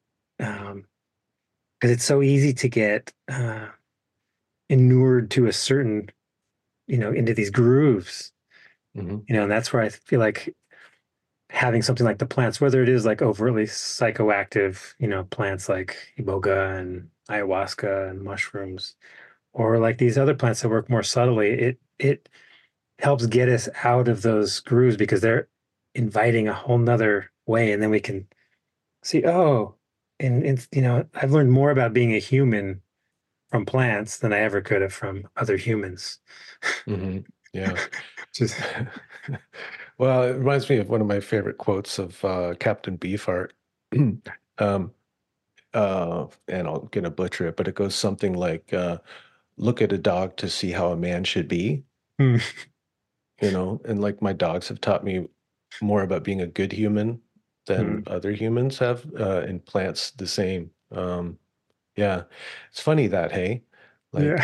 because it's so easy to get inured to a certain, into these grooves, Hmm. and that's where I feel like having something like the plants, whether it is like overtly psychoactive, plants like iboga and ayahuasca and mushrooms, or like these other plants that work more subtly, it helps get us out of those grooves because they're inviting a whole nother way. And then we can see, oh, and I've learned more about being a human from plants than I ever could have from other humans. Hmm. Yeah. Just Well, it reminds me of one of my favorite quotes of Captain Beefheart. Um, and I'm gonna butcher it, but it goes something like, "Look at a dog to see how a man should be." hmm, And like my dogs have taught me more about being a good human than hmm, other humans have, and plants the same. Yeah, it's funny that, hey, yeah. like,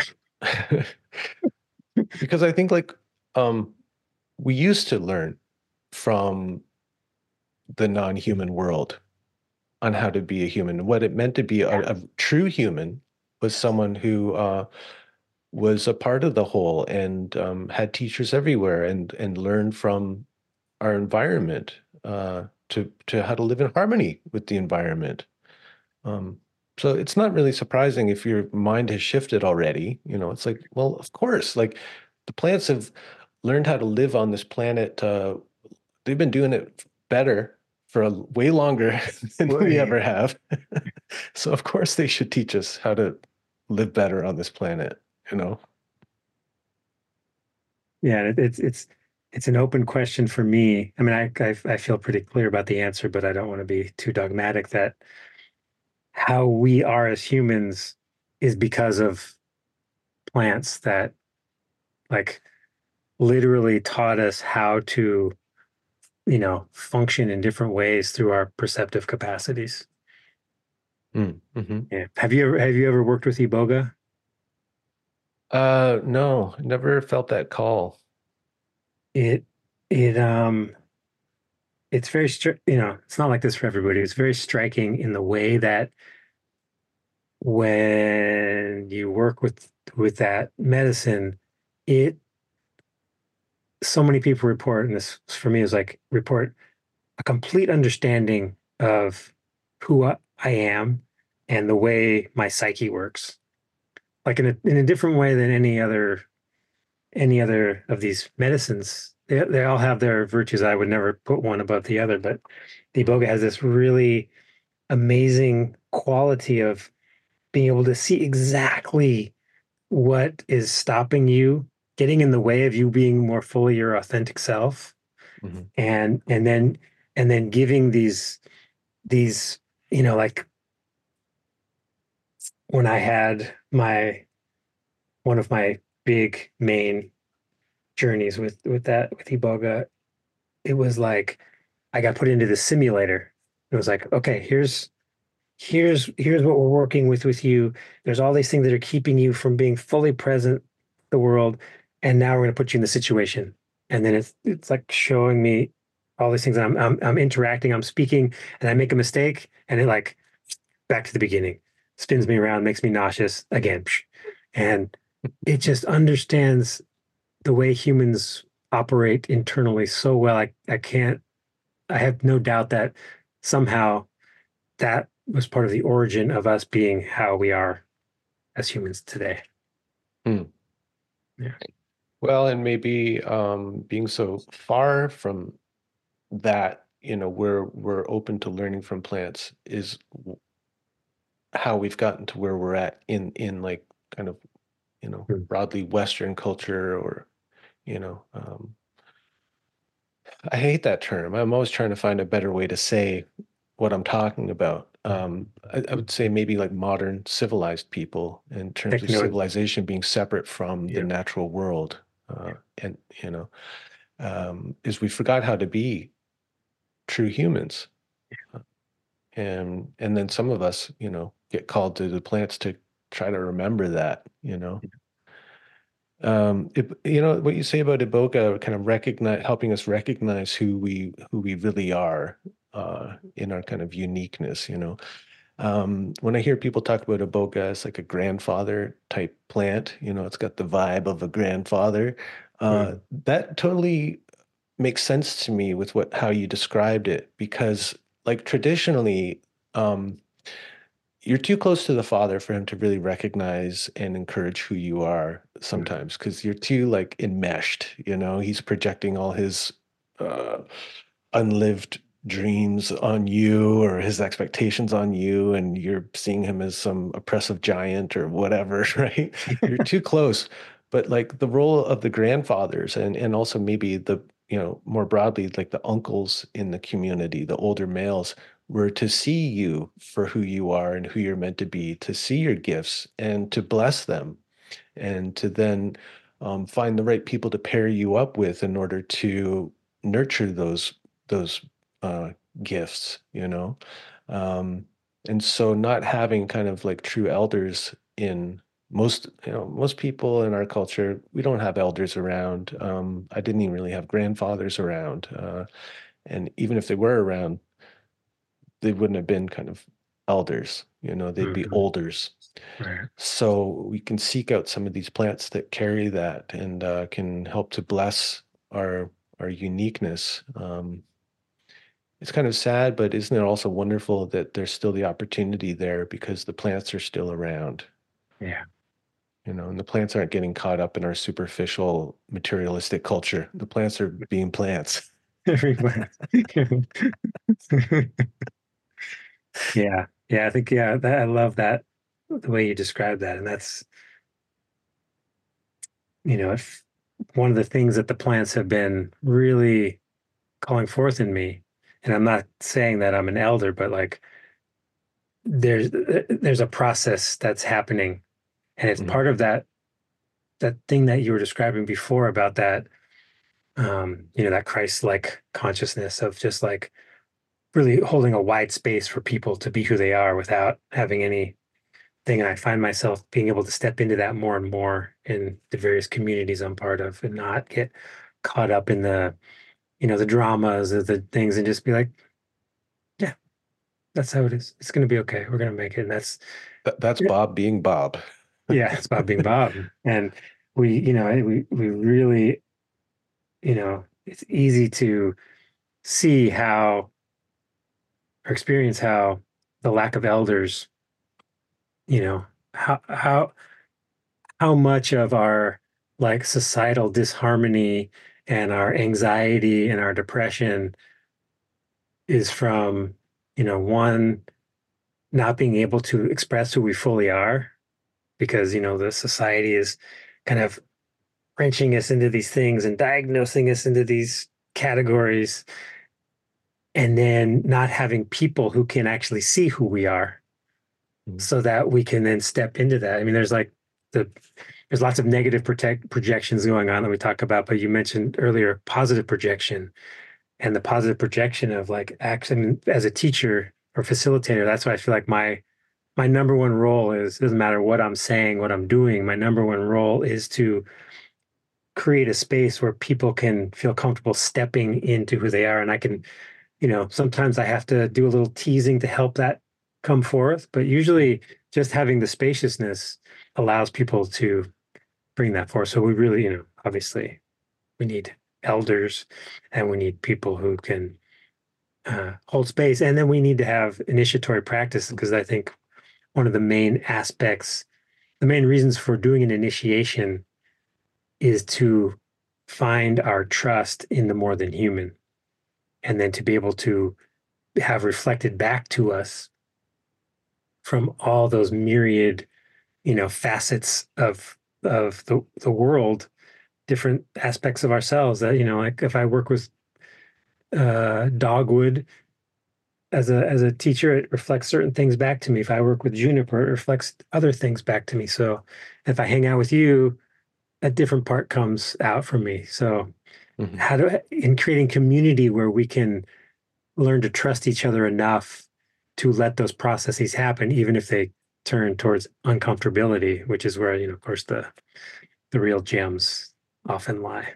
because I think like um, we used to learn from the non-human world on how to be a human. What it meant to be a true human was someone who was a part of the whole and had teachers everywhere and learned from our environment to how to live in harmony with the environment. Um, so it's not really surprising if your mind has shifted already. It's like, well, of course, like the plants have learned how to live on this planet. They've been doing it better for way longer than Well, we ever have. So of course they should teach us how to live better on this planet, you know? yeah, it's an open question for me. I mean, I feel pretty clear about the answer, but I don't want to be too dogmatic that how we are as humans is because of plants that like literally taught us how to, function in different ways through our perceptive capacities. Mm-hmm. Yeah. Have you ever worked with Iboga? No, never felt that call. It it it's very it's not like this for everybody. It's very striking in the way that when you work with that medicine, it so many people report, and this for me is like report a complete understanding of who I am and the way my psyche works, like in a different way than any other of these medicines. They all have their virtues. I would never put one above the other, but the iboga has this really amazing quality of being able to see exactly what is stopping you, getting in the way of you being more fully your authentic self, Hmm. and then giving these like when I had my one of my big main journeys with iboga, it was like I got put into the simulator. It was like, okay, here's what we're working with you. There's all these things that are keeping you from being fully present the world, and now we're going to put you in the situation. And then it's like showing me all these things. I'm interacting, I'm speaking, and I make a mistake, and it like back to the beginning, spins me around, makes me nauseous again, and it just understands the way humans operate internally so well. I can't. I have no doubt that somehow that was part of the origin of us being how we are as humans today. Hmm. Yeah. Well, and maybe being so far from that, we're open to learning from plants is how we've gotten to where we're at in like kind of, Mm. broadly Western culture or, I hate that term. I'm always trying to find a better way to say what I'm talking about. I would say maybe like modern civilized people in terms of Techno. civilization being separate from the Yeah. natural world. And, is we forgot how to be true humans. And then some of us, get called to the plants to try to remember that. What you say about Iboga kind of recognize helping us recognize who we really are in our kind of uniqueness, you know. When I hear people talk about Iboga as like a grandfather type plant, you know, it's got the vibe of a grandfather. Mm, That totally makes sense to me with what how you described it because like traditionally, um, you're too close to the father for him to really recognize and encourage who you are mm, sometimes because you're too like enmeshed, you know, he's projecting all his uh unlived dreams on you or his expectations on you and you're seeing him as some oppressive giant or whatever, right? You're too close. But like the role of the grandfathers and also maybe the, you know, more broadly, like the uncles in the community, the older males, were to see you for who you are and who you're meant to be, to see your gifts and to bless them and to then find the right people to pair you up with in order to nurture those uh, gifts, you know. Um, and so not having kind of like true elders in most people in our culture, we don't have elders around. I didn't even really have grandfathers around. And even if they were around, they wouldn't have been kind of elders, you know, they'd be mhm. olders. Right. So we can seek out some of these plants that carry that and can help to bless our our uniqueness. It's kind of sad, but isn't it also wonderful that there's still the opportunity there because the plants are still around, Yeah. you know, and the plants aren't getting caught up in our superficial materialistic culture. The plants are being plants. Everybody. Yeah. Yeah. I think, yeah, I love that, the way you describe that. And that's, if one of the things that the plants have been really calling forth in me, and I'm not saying that I'm an elder, but like there's a process that's happening. And it's Mhm. part of that thing that you were describing before about that, that Christ-like consciousness of just like really holding a wide space for people to be who they are without having anything. And I find myself being able to step into that more and more in the various communities I'm part of and not get caught up in the dramas of the things and just be like, yeah, that's how it is. It's going to be okay. We're going to make it. And That's yeah, Bob being Bob. yeah, it's Bob being Bob. And we really, it's easy to see how or experience how the lack of elders, you know, how much of our like societal disharmony and our anxiety and our depression is from, one, not being able to express who we fully are because, the society is kind of wrenching us into these things and diagnosing us into these categories, and then not having people who can actually see who we are Mhm. so that we can then step into that. I mean, the there's lots of negative projections going on that we talk about, but you mentioned earlier positive projection and the positive projection of like action as a teacher or facilitator. That's why I feel like my number one role is, it doesn't matter what I'm saying, what I'm doing. My number one role is to create a space where people can feel comfortable stepping into who they are. And I can, sometimes I have to do a little teasing to help that come forth, but usually just having the spaciousness allows people to bring that forth. So we really, obviously we need elders and we need people who can hold space. And then we need to have initiatory practice because I think one of the main aspects, the main reasons for doing an initiation is to find our trust in the more than human and then to be able to have reflected back to us from all those myriad, facets of the world, different aspects of ourselves that, like if I work with dogwood as a teacher, it reflects certain things back to me. If I work with juniper, it reflects other things back to me. So if I hang out with you, a different part comes out for me. So Mhm. in creating community where we can learn to trust each other enough to let those processes happen, even if they turn towards uncomfortability, which is where, of course, the real gems often lie.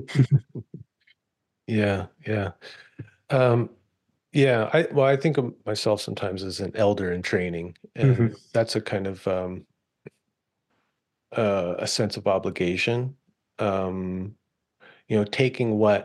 Yeah, yeah. Um, yeah, I think of myself sometimes as an elder in training, and Hmm. that's a kind of a sense of obligation. Um, taking what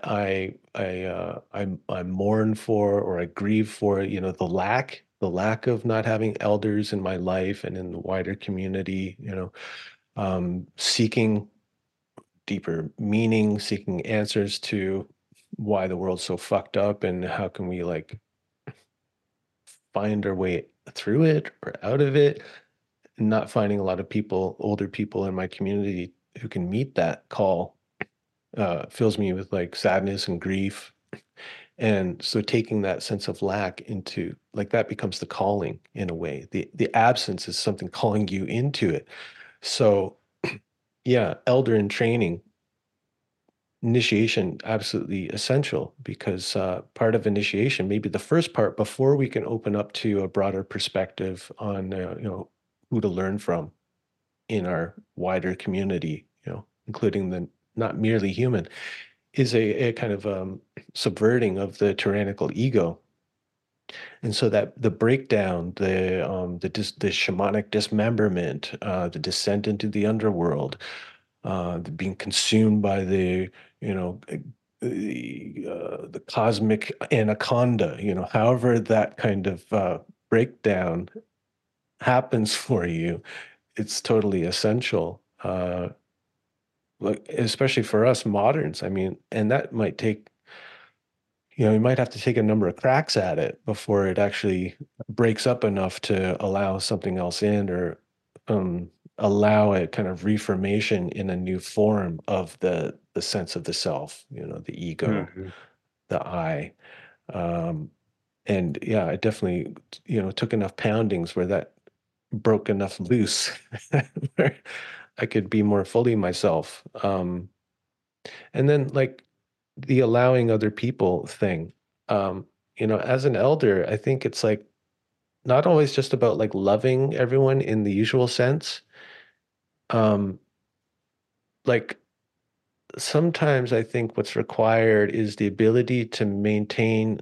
I mourn for or I grieve for, the lack of not having elders in my life and in the wider community, seeking deeper meaning, seeking answers to why the world's so fucked up and how can we like find our way through it or out of it. Not finding a lot of people, older people in my community who can meet that call fills me with like sadness and grief. And so taking that sense of lack into like that becomes the calling in a way. The absence is something calling you into it. So yeah, elder in training, initiation absolutely essential because part of initiation, maybe the first part before we can open up to a broader perspective on who to learn from in our wider community, including the not merely human, is a kind of subverting of the tyrannical ego. And so that the breakdown, the shamanic dismemberment, the descent into the underworld, being consumed by the cosmic anaconda, however that kind of breakdown happens for you, it's totally essential. Like especially for us moderns, I mean, and that might take, you might have to take a number of cracks at it before it actually breaks up enough to allow something else in or um, allow a kind of reformation in a new form of the sense of the self, the ego, Hmm. the I. Um, and yeah, it definitely, took enough poundings where that broke enough loose where I could be more fully myself. And then like the allowing other people thing. As an elder, I think it's like not always just about like loving everyone in the usual sense. Um, like sometimes I think what's required is the ability to maintain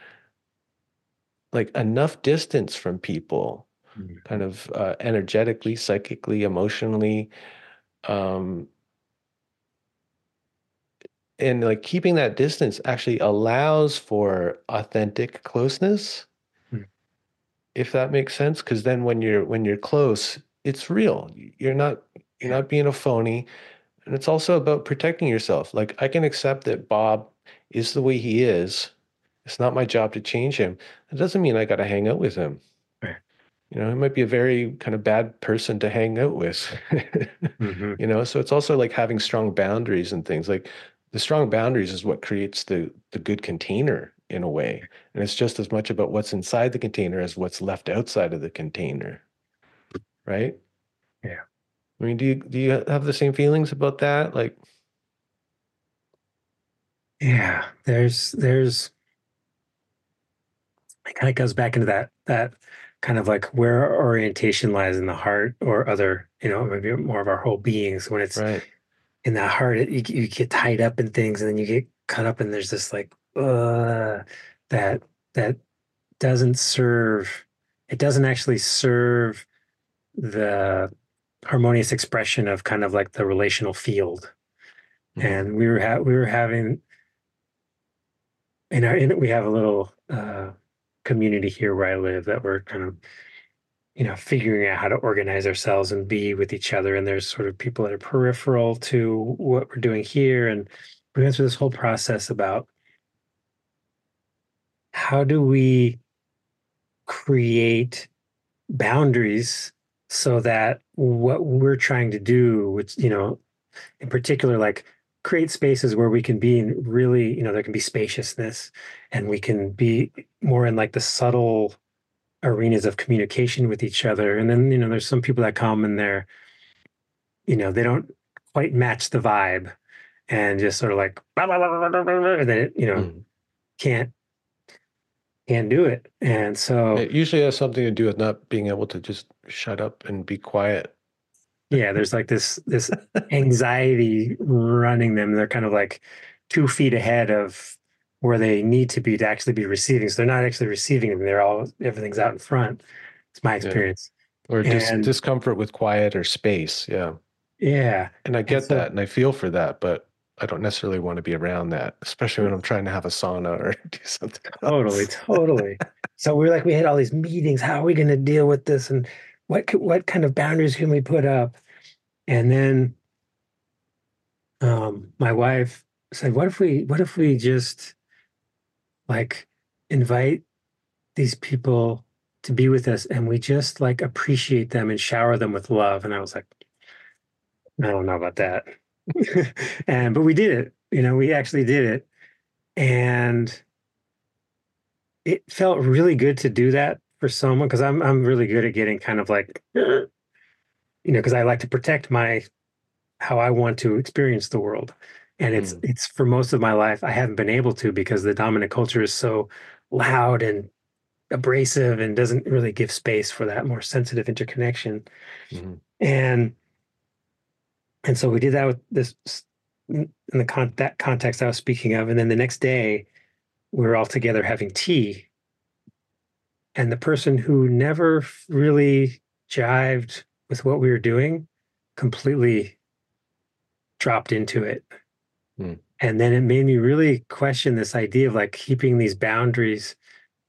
like enough distance from people, kind of energetically, psychically, emotionally, um, and like keeping that distance actually allows for authentic closeness, if that makes sense. Because then when you're close, it's real. You're not being a phony. And it's also about protecting yourself. Like I can accept that Bob is the way he is. It's not my job to change him. It doesn't mean I got to hang out with him. Right. He might be a very kind of bad person to hang out with. Hmm. So it's also like having strong boundaries and things. Like the strong boundaries is what creates the good container in a way. And it's just as much about what's inside the container as what's left outside of the container, right? Yeah. I mean, do you have the same feelings about that? Like, Yeah. There's it kind of goes back into that kind of like where our orientation lies in the heart or other, maybe more of our whole beings. When it's right. in that heart, you get tied up in things and then you get caught up and there's this like that that doesn't serve it doesn't actually serve the harmonious expression of kind of like the relational field. Hmm. And we were having we have a little community here where I live that we're kind of figuring out how to organize ourselves and be with each other. And there's sort of people that are peripheral to what we're doing here. And we went through this whole process about how do we create boundaries so that what we're trying to do, which, in particular, like create spaces where we can be in really, there can be spaciousness and we can be more in like the subtle arenas of communication with each other. And then, there's some people that come and they don't quite match the vibe and just sort of like, blah, blah, blah, blah, blah, blah, and then Hmm. can't, can't do it. And so, It usually has something to do with not being able to just shut up and be quiet. Yeah, there's like this anxiety running them. They're kind of like 2 feet ahead of where they need to be to actually be receiving. So they're not actually receiving them. Everything's out in front. It's my Yeah. experience. Or And discomfort with quiet or space. Yeah. yeah. And I And get so that and I feel for that, but I don't necessarily want to be around that, especially when I'm trying to have a sauna or do something totally, else. totally. So we had all these meetings. How are we going to deal with this? And what kind of boundaries can we put up? And then my wife said, what if we just like invite these people to be with us and we just like appreciate them and shower them with love? And I was like, I don't know about that. But we did it. We actually did it. And it felt really good to do that for someone because I'm really good at getting kind of like because I like to protect my how I want to experience the world. And it's Mm, it's for most of my life I haven't been able to because the dominant culture is so loud and abrasive and doesn't really give space for that more sensitive interconnection. mhm. And and so we did that with this in that context I was speaking of. And then the next day we were all together having tea. And the person who never really jived with what we were doing completely dropped into it. Mm, And then it made me really question this idea of like keeping these boundaries,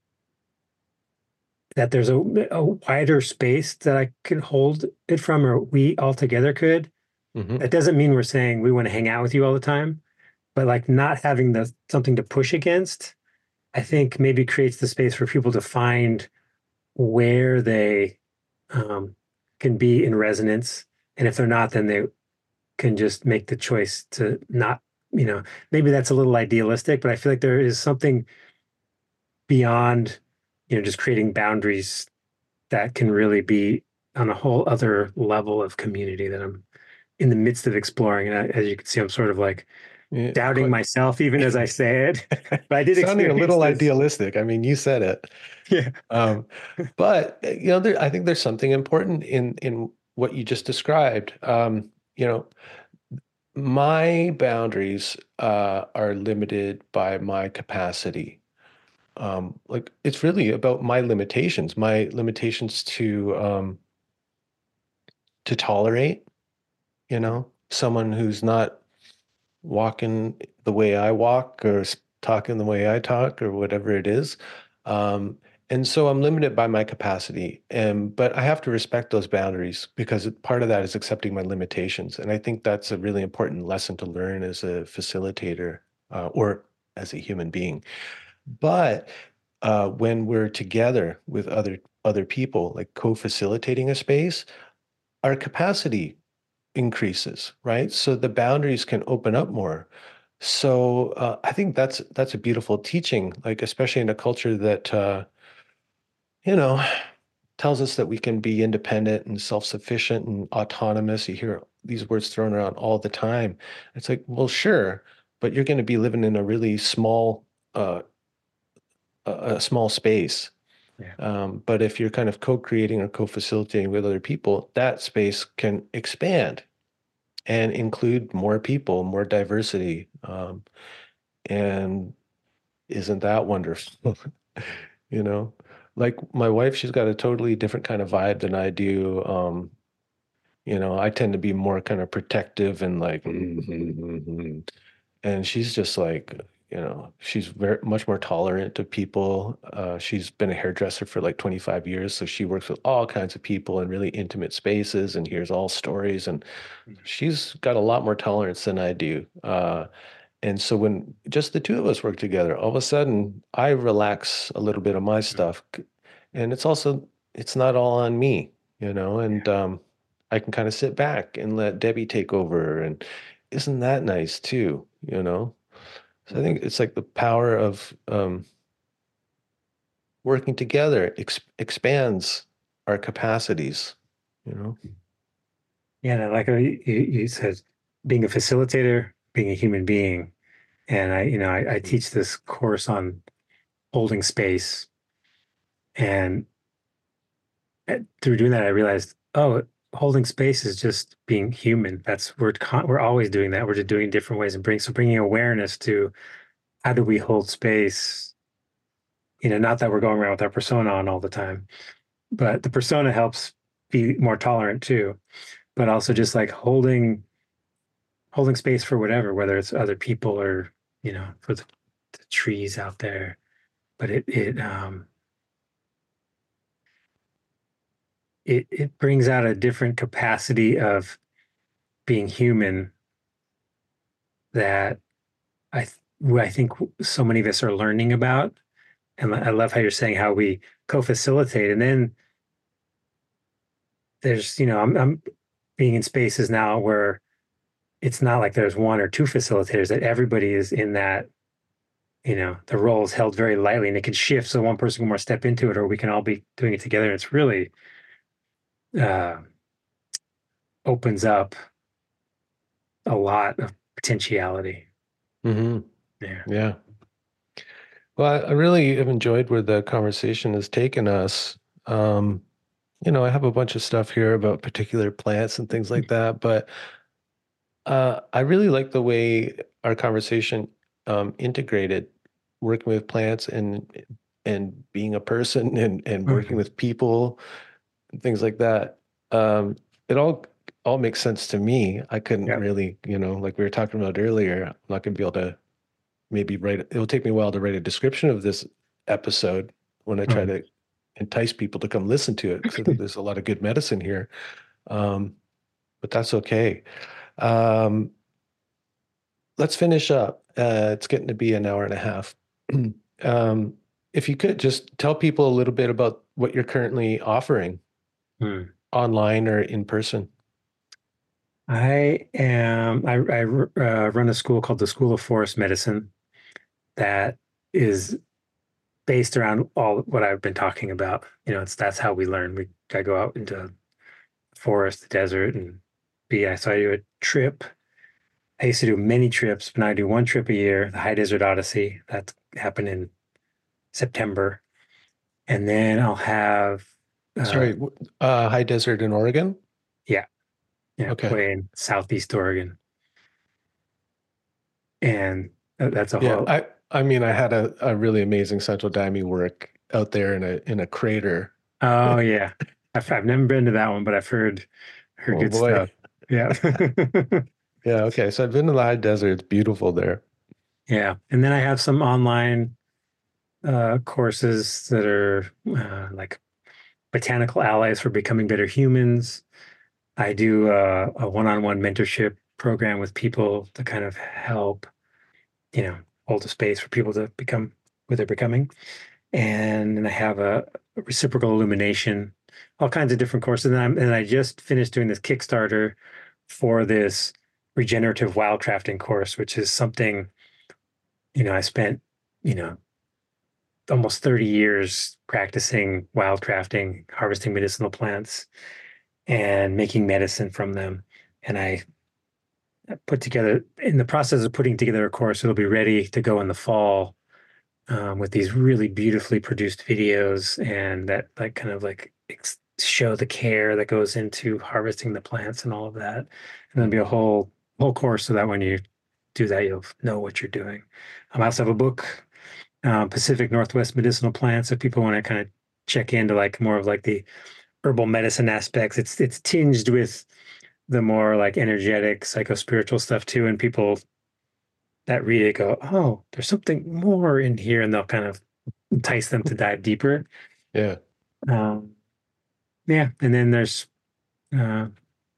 that there's a wider space that I could hold it from, or we all together could. mhm. That doesn't mean we're saying we want to hang out with you all the time, but like not having the something to push against, I think maybe creates the space for people to find where they um, can be in resonance. And if they're not, then they can just make the choice to not, maybe that's a little idealistic, but I feel like there is something beyond, just creating boundaries that can really be on a whole other level of community that I'm in the midst of exploring. And as you can see, I'm sort of like Yeah, doubting myself even as I say it, but I did sounding a experience little this. idealistic. I mean, you said it. Yeah. Um, but I think there's something important in what you just described. My boundaries are limited by my capacity. Like it's really about my limitations to tolerate, someone who's not walking the way I walk or talking the way I talk or whatever it is. Um, and so I'm limited by my capacity. But I have to respect those boundaries because part of that is accepting my limitations. And I think that's a really important lesson to learn as a facilitator or as a human being. But when we're together with other people, like co-facilitating a space, our capacity increases, right? So the boundaries can open up more. So I think that's a beautiful teaching, like especially in a culture that you know tells us that we can be independent and self-sufficient and autonomous. You hear these words thrown around all the time. It's like, well, sure, but you're going to be living in a really uh, a small space. Yeah. But if you're kind of co-creating or co-facilitating with other people, that space can expand and include more people, more diversity. And isn't that wonderful? You know, like my wife, she's got a totally different kind of vibe than I do. I tend to be more kind of protective and like, and she's just like, she's very much more tolerant of people. She's been a hairdresser for like 25 years, so she works with all kinds of people in really intimate spaces and hears all stories. And she's got a lot more tolerance than I do. And so when just the two of us work together, all of a sudden I relax a little bit of my stuff. And it's not all on me, and I can kind of sit back and let Debbie take over. And isn't that nice too? So I think it's like the power of working together expands our capacities, you know? Yeah. And I like how you said being a facilitator, being a human being. And I Mm. teach this course on holding space. And through doing that, I realized, oh, holding space is just being human. We're always doing that. We're just doing it different ways and bringing awareness to how do we hold space. Not that we're going around with our persona on all the time, but the persona helps be more tolerant too. But also just like holding space for whatever, whether it's other people or for the trees out there. But it brings out a different capacity of being human that I think so many of us are learning about. And I love how you're saying how we co-facilitate. And then there's, I'm being in spaces now where it's not like there's one or two facilitators, that everybody is in that, the role is held very lightly and it can shift. So one person can more step into it, or we can all be doing it together. And it's really uh, opens up a lot of potentiality. Mm-hmm. Yeah. Yeah. Well, I really have enjoyed where the conversation has taken us. I have a bunch of stuff here about particular plants and things like that, but I really like the way our conversation integrated working with plants and being a person and working Mhm. with people and things like that. It all makes sense to me. I couldn't Yep. really, like we were talking about earlier, I'm not going to be able to maybe write. It'll take me a while to write a description of this episode when I try Mhm. to entice people to come listen to it, because there's a lot of good medicine here. Um, but that's okay. Um, let's finish up. It's getting to be an hour and a half. Um, if you could just tell people a little bit about what you're currently offering Mm. online or in person. I run a school called the School of Forest Medicine that is based around all what I've been talking about. That's how we learn. I go out into the forest, the desert, and so I do a trip. I used to do many trips, but now I do one trip a year, the High Desert Odyssey. That's happened in September. And then I'll have uh Sorry, high desert in Oregon? yeah, yeah, Okay. way in Southeast Oregon. And that's a Yeah, whole I mean, I had a really amazing Central Diamond work out there in a crater. oh yeah. I've never been to that one, but I've heard Oh good boy. stuff. Yeah. Yeah, okay. So I've been to the high desert. It's beautiful there. Yeah. And then I have some online courses that are like botanical allies for becoming better humans. I do a one-on-one mentorship program with people to kind of help, hold a space for people to become who they're becoming. And then I have a reciprocal illumination, all kinds of different courses. And I just finished doing this Kickstarter for this regenerative wildcrafting course, which is something, I spent, you know, almost 30 years practicing wildcrafting, harvesting medicinal plants and making medicine from them. And I put together, in the process of putting together a course, it'll be ready to go in the fall, with these really beautifully produced videos and that like kind of like show the care that goes into harvesting the plants and all of that. And there'll be a whole course so that when you do that, you'll know what you're doing. I also have a book, Pacific Northwest Medicinal Plants, if people want to kind of check into like more of like the herbal medicine aspects. It's tinged with the more like energetic psychospiritual stuff too, and people that read it go, oh, there's something more in here, and they'll kind of entice them to dive deeper. Yeah. Um, yeah, and then there's uh,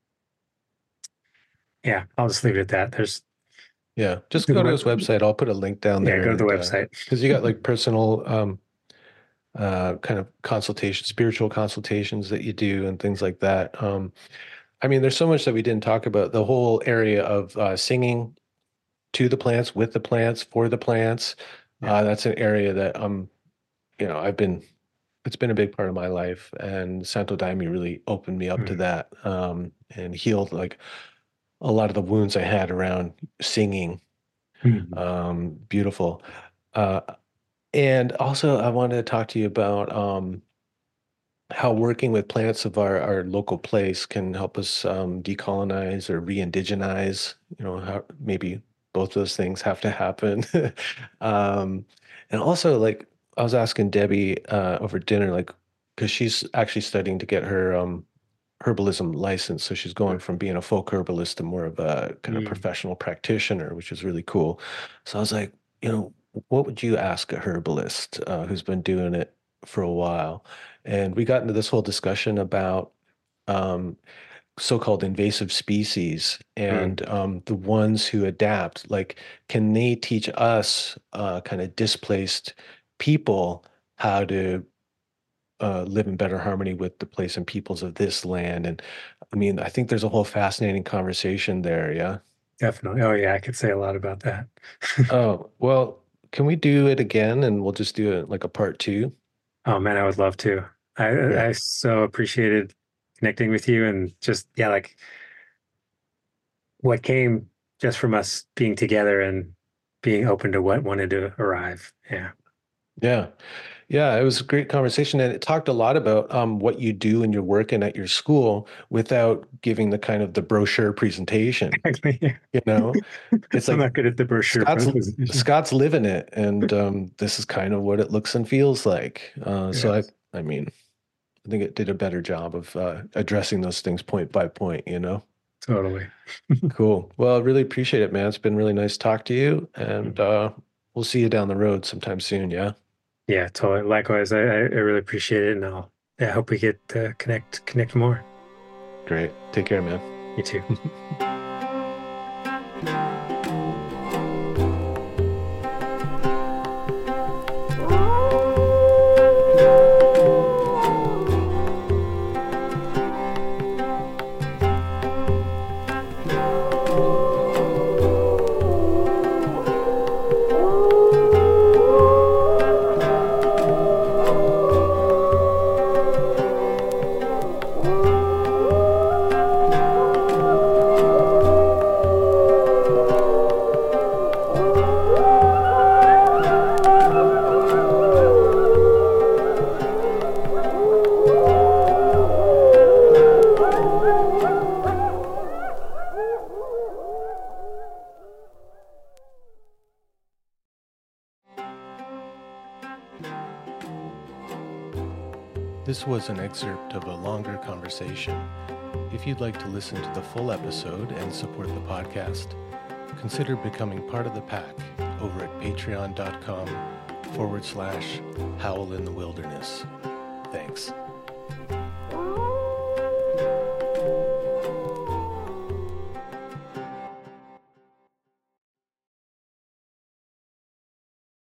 yeah, I'll just leave it at that. There's Yeah. Just the go to web, his website. I'll put a link down yeah, there, go to the and website. because you got like personal kind of consultation, spiritual consultations that you do and things like that. I mean, there's so much that we didn't talk about. The whole area of singing to the plants, with the plants, for the plants. Yeah. That's an area that it's been a big part of my life, and Santo Daime really opened me up to Mhm. that, and healed like a lot of the wounds I had around singing. Mhm. Beautiful. Uh, and also I wanted to talk to you about how working with plants of our local place can help us decolonize or re-indigenize, how maybe both those things have to happen. Um, and also, like, I was asking Debbie over dinner, like, because she's actually studying to get her herbalism license. So she's going from being a folk herbalist to more of a kind of Mm. professional practitioner, which is really cool. So I was like, what would you ask a herbalist who's been doing it for a while? And we got into this whole discussion about um, so-called invasive species Mm. and the ones who adapt. Like, can they teach us kind of displaced people how to live in better harmony with the place and peoples of this land? And I mean, I think there's a whole fascinating conversation there. Yeah. Definitely. Oh yeah, I could say a lot about that. Oh, well, can we do it again and we'll just do it like a part two? Oh man, I would love to. I Great. so appreciated connecting with you and just yeah, like what came just from us being together and being open to what wanted to arrive. Yeah. Yeah. Yeah, it was a great conversation, and it talked a lot about what you do in your work and at your school without giving the kind of the brochure presentation. Exactly. Yeah. You know, it's I'm like not good at the brochure Scott's presentation. Scott's living it, and this is kind of what it looks and feels like. So Yes, I mean, I think it did a better job of addressing those things point by point. totally. Cool. Well, I really appreciate it, man. It's been really nice to talk to you, and we'll see you down the road sometime soon. Yeah. Yeah, totally. Likewise, I really appreciate it, and I hope we get to connect more. Great. Take care, man. You too. This was an excerpt of a longer conversation. If you'd like to listen to the full episode and support the podcast, consider becoming part of the pack over at patreon.com/Howl in the Wilderness. Thanks.